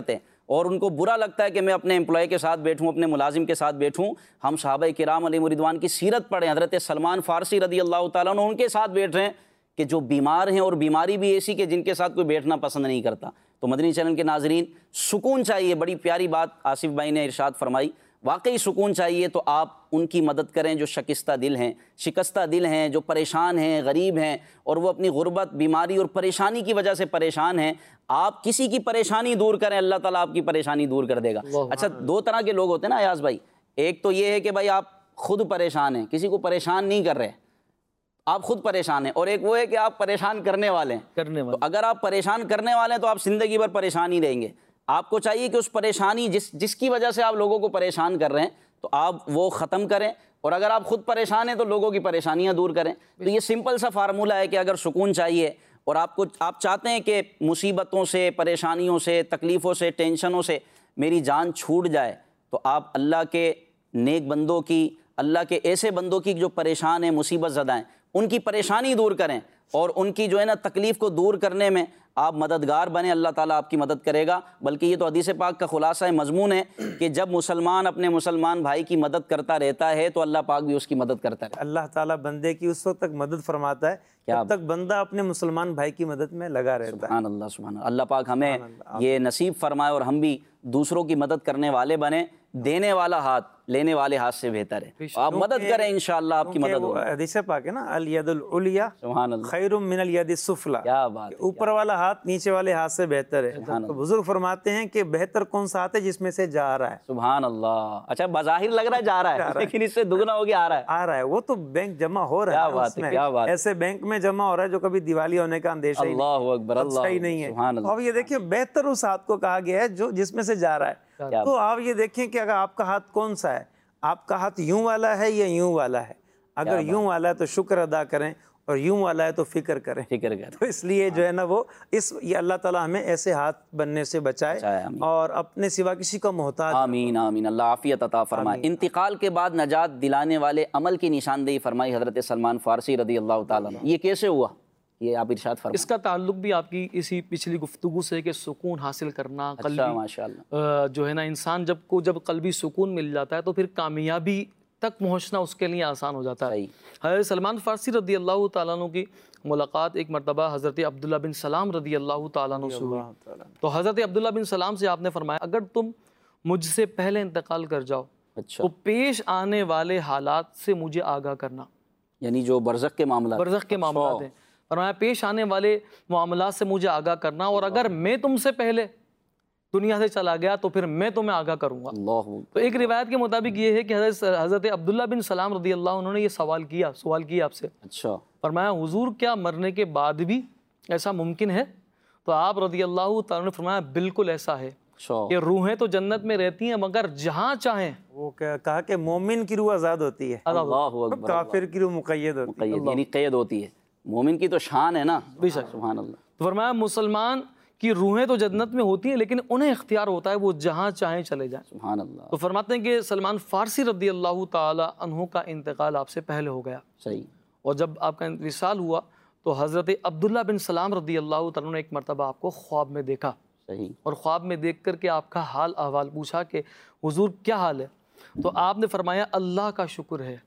اور ان کو برا لگتا ہے کہ میں اپنے امپلائی کے ساتھ بیٹھوں، اپنے ملازم کے ساتھ بیٹھوں، ہم صحابہ کرام علیہم رضوان کی سیرت پڑھیں، حضرت سلمان فارسی رضی اللہ تعالیٰ عنہ ان کے ساتھ بیٹھ رہے ہیں کہ جو بیمار ہیں، اور بیماری بھی ایسی کہ جن کے ساتھ کوئی بیٹھنا پسند نہیں کرتا۔ تو مدنی چینل کے ناظرین، سکون چاہیے، بڑی پیاری بات آصف بھائی نے ارشاد فرمائی، واقعی سکون چاہیے تو آپ ان کی مدد کریں جو شکستہ دل ہیں، جو پریشان ہیں، غریب ہیں، اور وہ اپنی غربت، بیماری اور پریشانی کی وجہ سے پریشان ہیں۔ آپ کسی کی پریشانی دور کریں، اللہ تعالیٰ آپ کی پریشانی دور کر دے گا۔ اچھا، دو طرح کے لوگ ہوتے ہیں نا ایاز بھائی، ایک تو یہ ہے کہ بھائی آپ خود پریشان ہیں، کسی کو پریشان نہیں کر رہے، آپ خود پریشان ہیں، اور ایک وہ ہے کہ آپ پریشان کرنے والے ہیں۔ تو اگر آپ پریشان کرنے والے ہیں تو آپ زندگی بھر پریشان ہی رہیں گے۔ آپ کو چاہیے کہ اس پریشانی جس کی وجہ سے آپ لوگوں کو پریشان کر رہے ہیں تو آپ وہ ختم کریں، اور اگر آپ خود پریشان ہیں تو لوگوں کی پریشانیاں دور کریں۔ تو یہ سمپل سا فارمولہ ہے کہ اگر سکون چاہیے اور آپ چاہتے ہیں کہ مصیبتوں سے، پریشانیوں سے، تکلیفوں سے، ٹینشنوں سے میری جان چھوٹ جائے، تو آپ اللہ کے نیک بندوں کی، اللہ کے ایسے بندوں کی جو پریشان ہیں، مصیبت زدہ ہیں، ان کی پریشانی دور کریں، اور ان کی جو ہے نا تکلیف کو دور کرنے میں آپ مددگار بنیں، اللہ تعالیٰ آپ کی مدد کرے گا۔ بلکہ یہ تو حدیث پاک کا خلاصہ مضمون ہے کہ جب مسلمان اپنے مسلمان بھائی کی مدد کرتا رہتا ہے تو اللہ پاک بھی اس کی مدد کرتا رہتا ہے۔ اللہ تعالیٰ بندے کی اس وقت تک مدد فرماتا ہے جب تک بندہ اپنے مسلمان بھائی کی مدد میں لگا رہتا ہے۔ سبحان اللہ، سبحان اللہ۔ اللہ پاک ہمیں یہ نصیب فرمائے اور ہم بھی دوسروں کی مدد کرنے والے بنیں۔ دینے والا ہاتھ لینے والے ہاتھ سے بہتر ہے، آپ مدد کریں، انشاءاللہ آپ کی مدد ہوگی۔ حدیث پاک ہے نا، الید العلیٰ سبحان اللہ، خیر من الید السفلیٰ، کیا بات ہے، اوپر والا ہاتھ نیچے والے ہاتھ سے بہتر ہے۔ تو بزرگ فرماتے ہیں کہ بہتر کون سا ہاتھ ہے جس میں سے جا رہا ہے۔ سبحان اللہ۔ اچھا، بظاہر لگ رہا ہے جا رہا ہے لیکن اس سے دگنا ہو کے آ رہا ہے، وہ تو بینک جمع ہو رہا ہے، کیا بات ہے، کیا بات ہے، ایسے بینک میں جمع ہو رہا ہے جو کبھی دیوالی ہونے کا اندیشہ ہی اللہ اکبر، اللہ ہی نہیں ہے۔ سبحان اللہ۔ اب یہ دیکھیں بہتر اس ہاتھ کو کہا گیا ہے جو جس میں سے جا رہا ہے۔ تو آپ یہ دیکھیں کہ اگر آپ کا ہاتھ کون سا ہے، آپ کا ہاتھ یوں والا ہے یا یوں والا ہے؟ اگر یوں والا ہے تو شکر ادا کریں، اور یوں والا ہے تو فکر کریں۔ تو اس لیے جو ہے نا یہ اللہ تعالیٰ ہمیں ایسے ہاتھ بننے سے بچائے اور اپنے سوا کسی کا محتاج۔ آمین آمین، اللہ عافیت عطا فرمائے۔ انتقال کے بعد نجات دلانے والے عمل کی نشاندہی فرمائی حضرت سلمان فارسی رضی اللہ تعالیٰ عنہ۔ یہ کیسے ہوا، یہ آپ ارشاد فرمائیں۔ اس کا تعلق بھی آپ کی اسی پچھلی گفتگو سے کہ سکون حاصل کرنا قلبی، ماشاءاللہ، جو ہے نا انسان جب قلبی سکون مل جاتا ہے تو پھر کامیابی تک پہنچنا اس کے لیے آسان ہو جاتا ہے۔ حضرت سلمان فارسی رضی اللہ تعالیٰ عنہ کی ملاقات ایک مرتبہ حضرت عبداللہ بن سلام رضی اللہ تعالیٰ عنہ سے ہوئی۔ تو حضرت عبداللہ بن سلام سے آپ نے فرمایا اگر تم مجھ سے پہلے انتقال کر جاؤ تو پیش آنے والے حالات سے مجھے آگاہ کرنا، یعنی جو برزخ کے معاملات ہیں، فرمایا پیش آنے والے معاملات سے مجھے آگاہ کرنا، اور اگر میں تم سے پہلے دنیا سے چلا گیا تو پھر میں تمہیں آگاہ کروں گا۔ تو ایک روایت کے مطابق یہ ہے کہ حضرت عبداللہ بن سلام رضی اللہ عنہ نے یہ سوال کیا آپ سے، فرمایا حضور کیا مرنے کے بعد بھی ایسا ممکن ہے؟ تو آپ رضی اللہ تعالیٰ نے فرمایا بالکل ایسا ہے کہ روحیں تو جنت میں رہتی ہیں مگر جہاں چاہیں۔ وہ کہا کہ مومن کی روح آزاد ہوتی ہے، کافر کی روح مقید ہوتی ہے، یعنی قید ہوتی ہے۔ مومن کی تو شان ہے نا، بے شک، سبحان اللہ۔ تو فرمایا مسلمان کی روحیں تو جنت میں ہوتی ہیں لیکن انہیں اختیار ہوتا ہے وہ جہاں چاہیں چلے جائیں۔ سبحان اللہ۔ تو فرماتے ہیں کہ سلمان فارسی رضی اللہ تعالی عنہ کا انتقال آپ سے پہلے ہو گیا، صحیح، اور جب آپ کا وصال ہوا تو حضرت عبداللہ بن سلام رضی اللہ تعالیٰ نے ایک مرتبہ آپ کو خواب میں دیکھا، صحیح، اور خواب میں دیکھ کر کے آپ کا حال احوال پوچھا کہ حضور کیا حال ہے؟ تو آپ نے فرمایا اللہ کا شکر ہے۔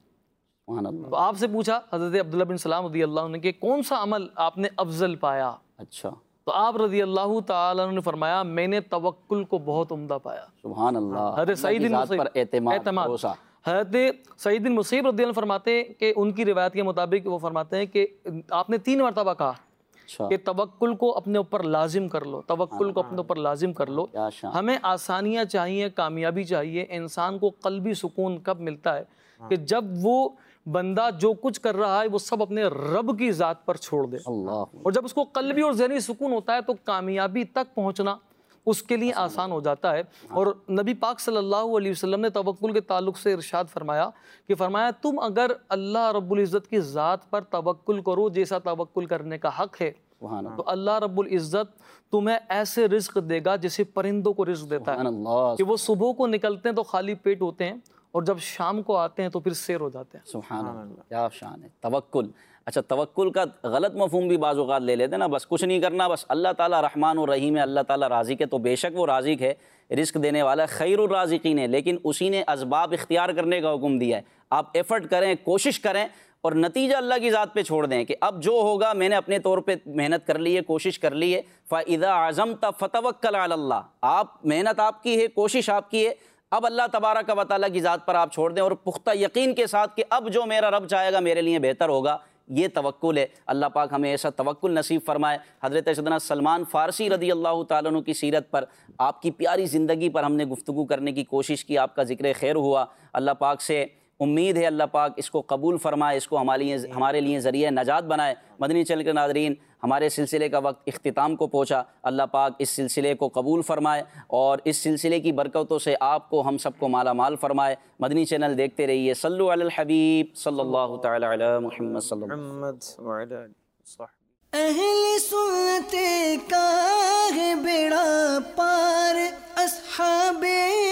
تو آپ سے پوچھا حضرت عبداللہ بن سلام رضی اللہ عنہ کہ کون سا عمل آپ نے افضل پایا؟ اچھا، تو آپ رضی اللہ تعالیٰ عنہ نے فرمایا میں نے توکل کو بہت عمدہ پایا۔ سبحان اللہ، حضرت سعید بن اعتماد، حضرت سعید بن مسیب رضی اللہ عنہ فرماتے ہیں کہ ان کی روایت کے مطابق وہ فرماتے ہیں کہ آپ نے 3 مرتبہ کہا کہ توکل کو اپنے اوپر لازم کر لو، توکل کو اپنے اوپر لازم کر لو۔ ہمیں آسانیاں چاہیے، کامیابی چاہیے۔ انسان کو قلبی سکون کب ملتا ہے کہ جب وہ بندہ جو کچھ کر رہا ہے وہ سب اپنے رب کی ذات پر چھوڑ دے، اور جب اس کو قلبی اور ذہنی سکون ہوتا ہے تو کامیابی تک پہنچنا اس کے لیے آسان ہو جاتا ہے۔ اور نبی پاک صلی اللہ علیہ وسلم نے توکل کے تعلق سے ارشاد فرمایا کہ تم اگر اللہ رب العزت کی ذات پر توکل کرو جیسا توکل کرنے کا حق ہے تو اللہ رب العزت تمہیں ایسے رزق دے گا جیسے پرندوں کو رزق دیتا ہے کہ وہ صبح کو نکلتے ہیں تو خالی پیٹ ہوتے ہیں اور جب شام کو آتے ہیں تو پھر سیر ہو جاتے ہیں۔ سبحان اللہ، کیا شان ہے توکل۔ اچھا توکل کا غلط مفہوم بھی بعض اوقات لے لیتے ہیں نا، بس کچھ نہیں کرنا، بس اللہ تعالیٰ رحمان و رحیم ہے، اللہ تعالیٰ رازق ہے، تو بے شک وہ رازق ہے، رزق دینے والا ہے، خیر الرازقین ہے، لیکن اسی نے اسباب اختیار کرنے کا حکم دیا ہے۔ آپ ایفرٹ کریں، کوشش کریں، اور نتیجہ اللہ کی ذات پہ چھوڑ دیں کہ اب جو ہوگا میں نے اپنے طور پہ محنت کر لی ہے، کوشش کر لی ہے۔ فَإِذَا عَزَمْتَ فَتَوَكَّلْ عَلَى اللَّهِ، آپ محنت آپ کی ہے، کوشش آپ کی ہے، اب اللہ تبارک و تعالیٰ کی ذات پر آپ چھوڑ دیں، اور پختہ یقین کے ساتھ کہ اب جو میرا رب چاہے گا میرے لیے بہتر ہوگا، یہ توکل ہے۔ اللہ پاک ہمیں ایسا توکل نصیب فرمائے۔ حضرت سیدنا سلمان فارسی رضی اللہ تعالیٰ عنہ کی سیرت پر، آپ کی پیاری زندگی پر ہم نے گفتگو کرنے کی کوشش کی، آپ کا ذکر خیر ہوا۔ اللہ پاک سے امید ہے اللہ پاک اس کو قبول فرمائے، اس کو ہمارے لیے ذریعہ نجات بنائے۔ مدنی چینل کے ناظرین، ہمارے سلسلے کا وقت اختتام کو پہنچا، اللہ پاک اس سلسلے کو قبول فرمائے اور اس سلسلے کی برکتوں سے آپ کو، ہم سب کو مالا مال فرمائے۔ مدنی چینل دیکھتے رہیے۔ صلو علی الحبیب صلی اللہ تعالی علی محمد صلی اللہ علیہ وسلم۔ اہل سنت کا ہے بیڑا پار، اصحاب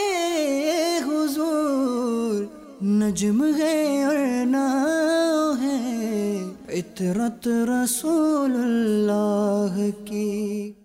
حضور نجم ہے اور ناؤ ہے، عطرت رسول اللہ کی۔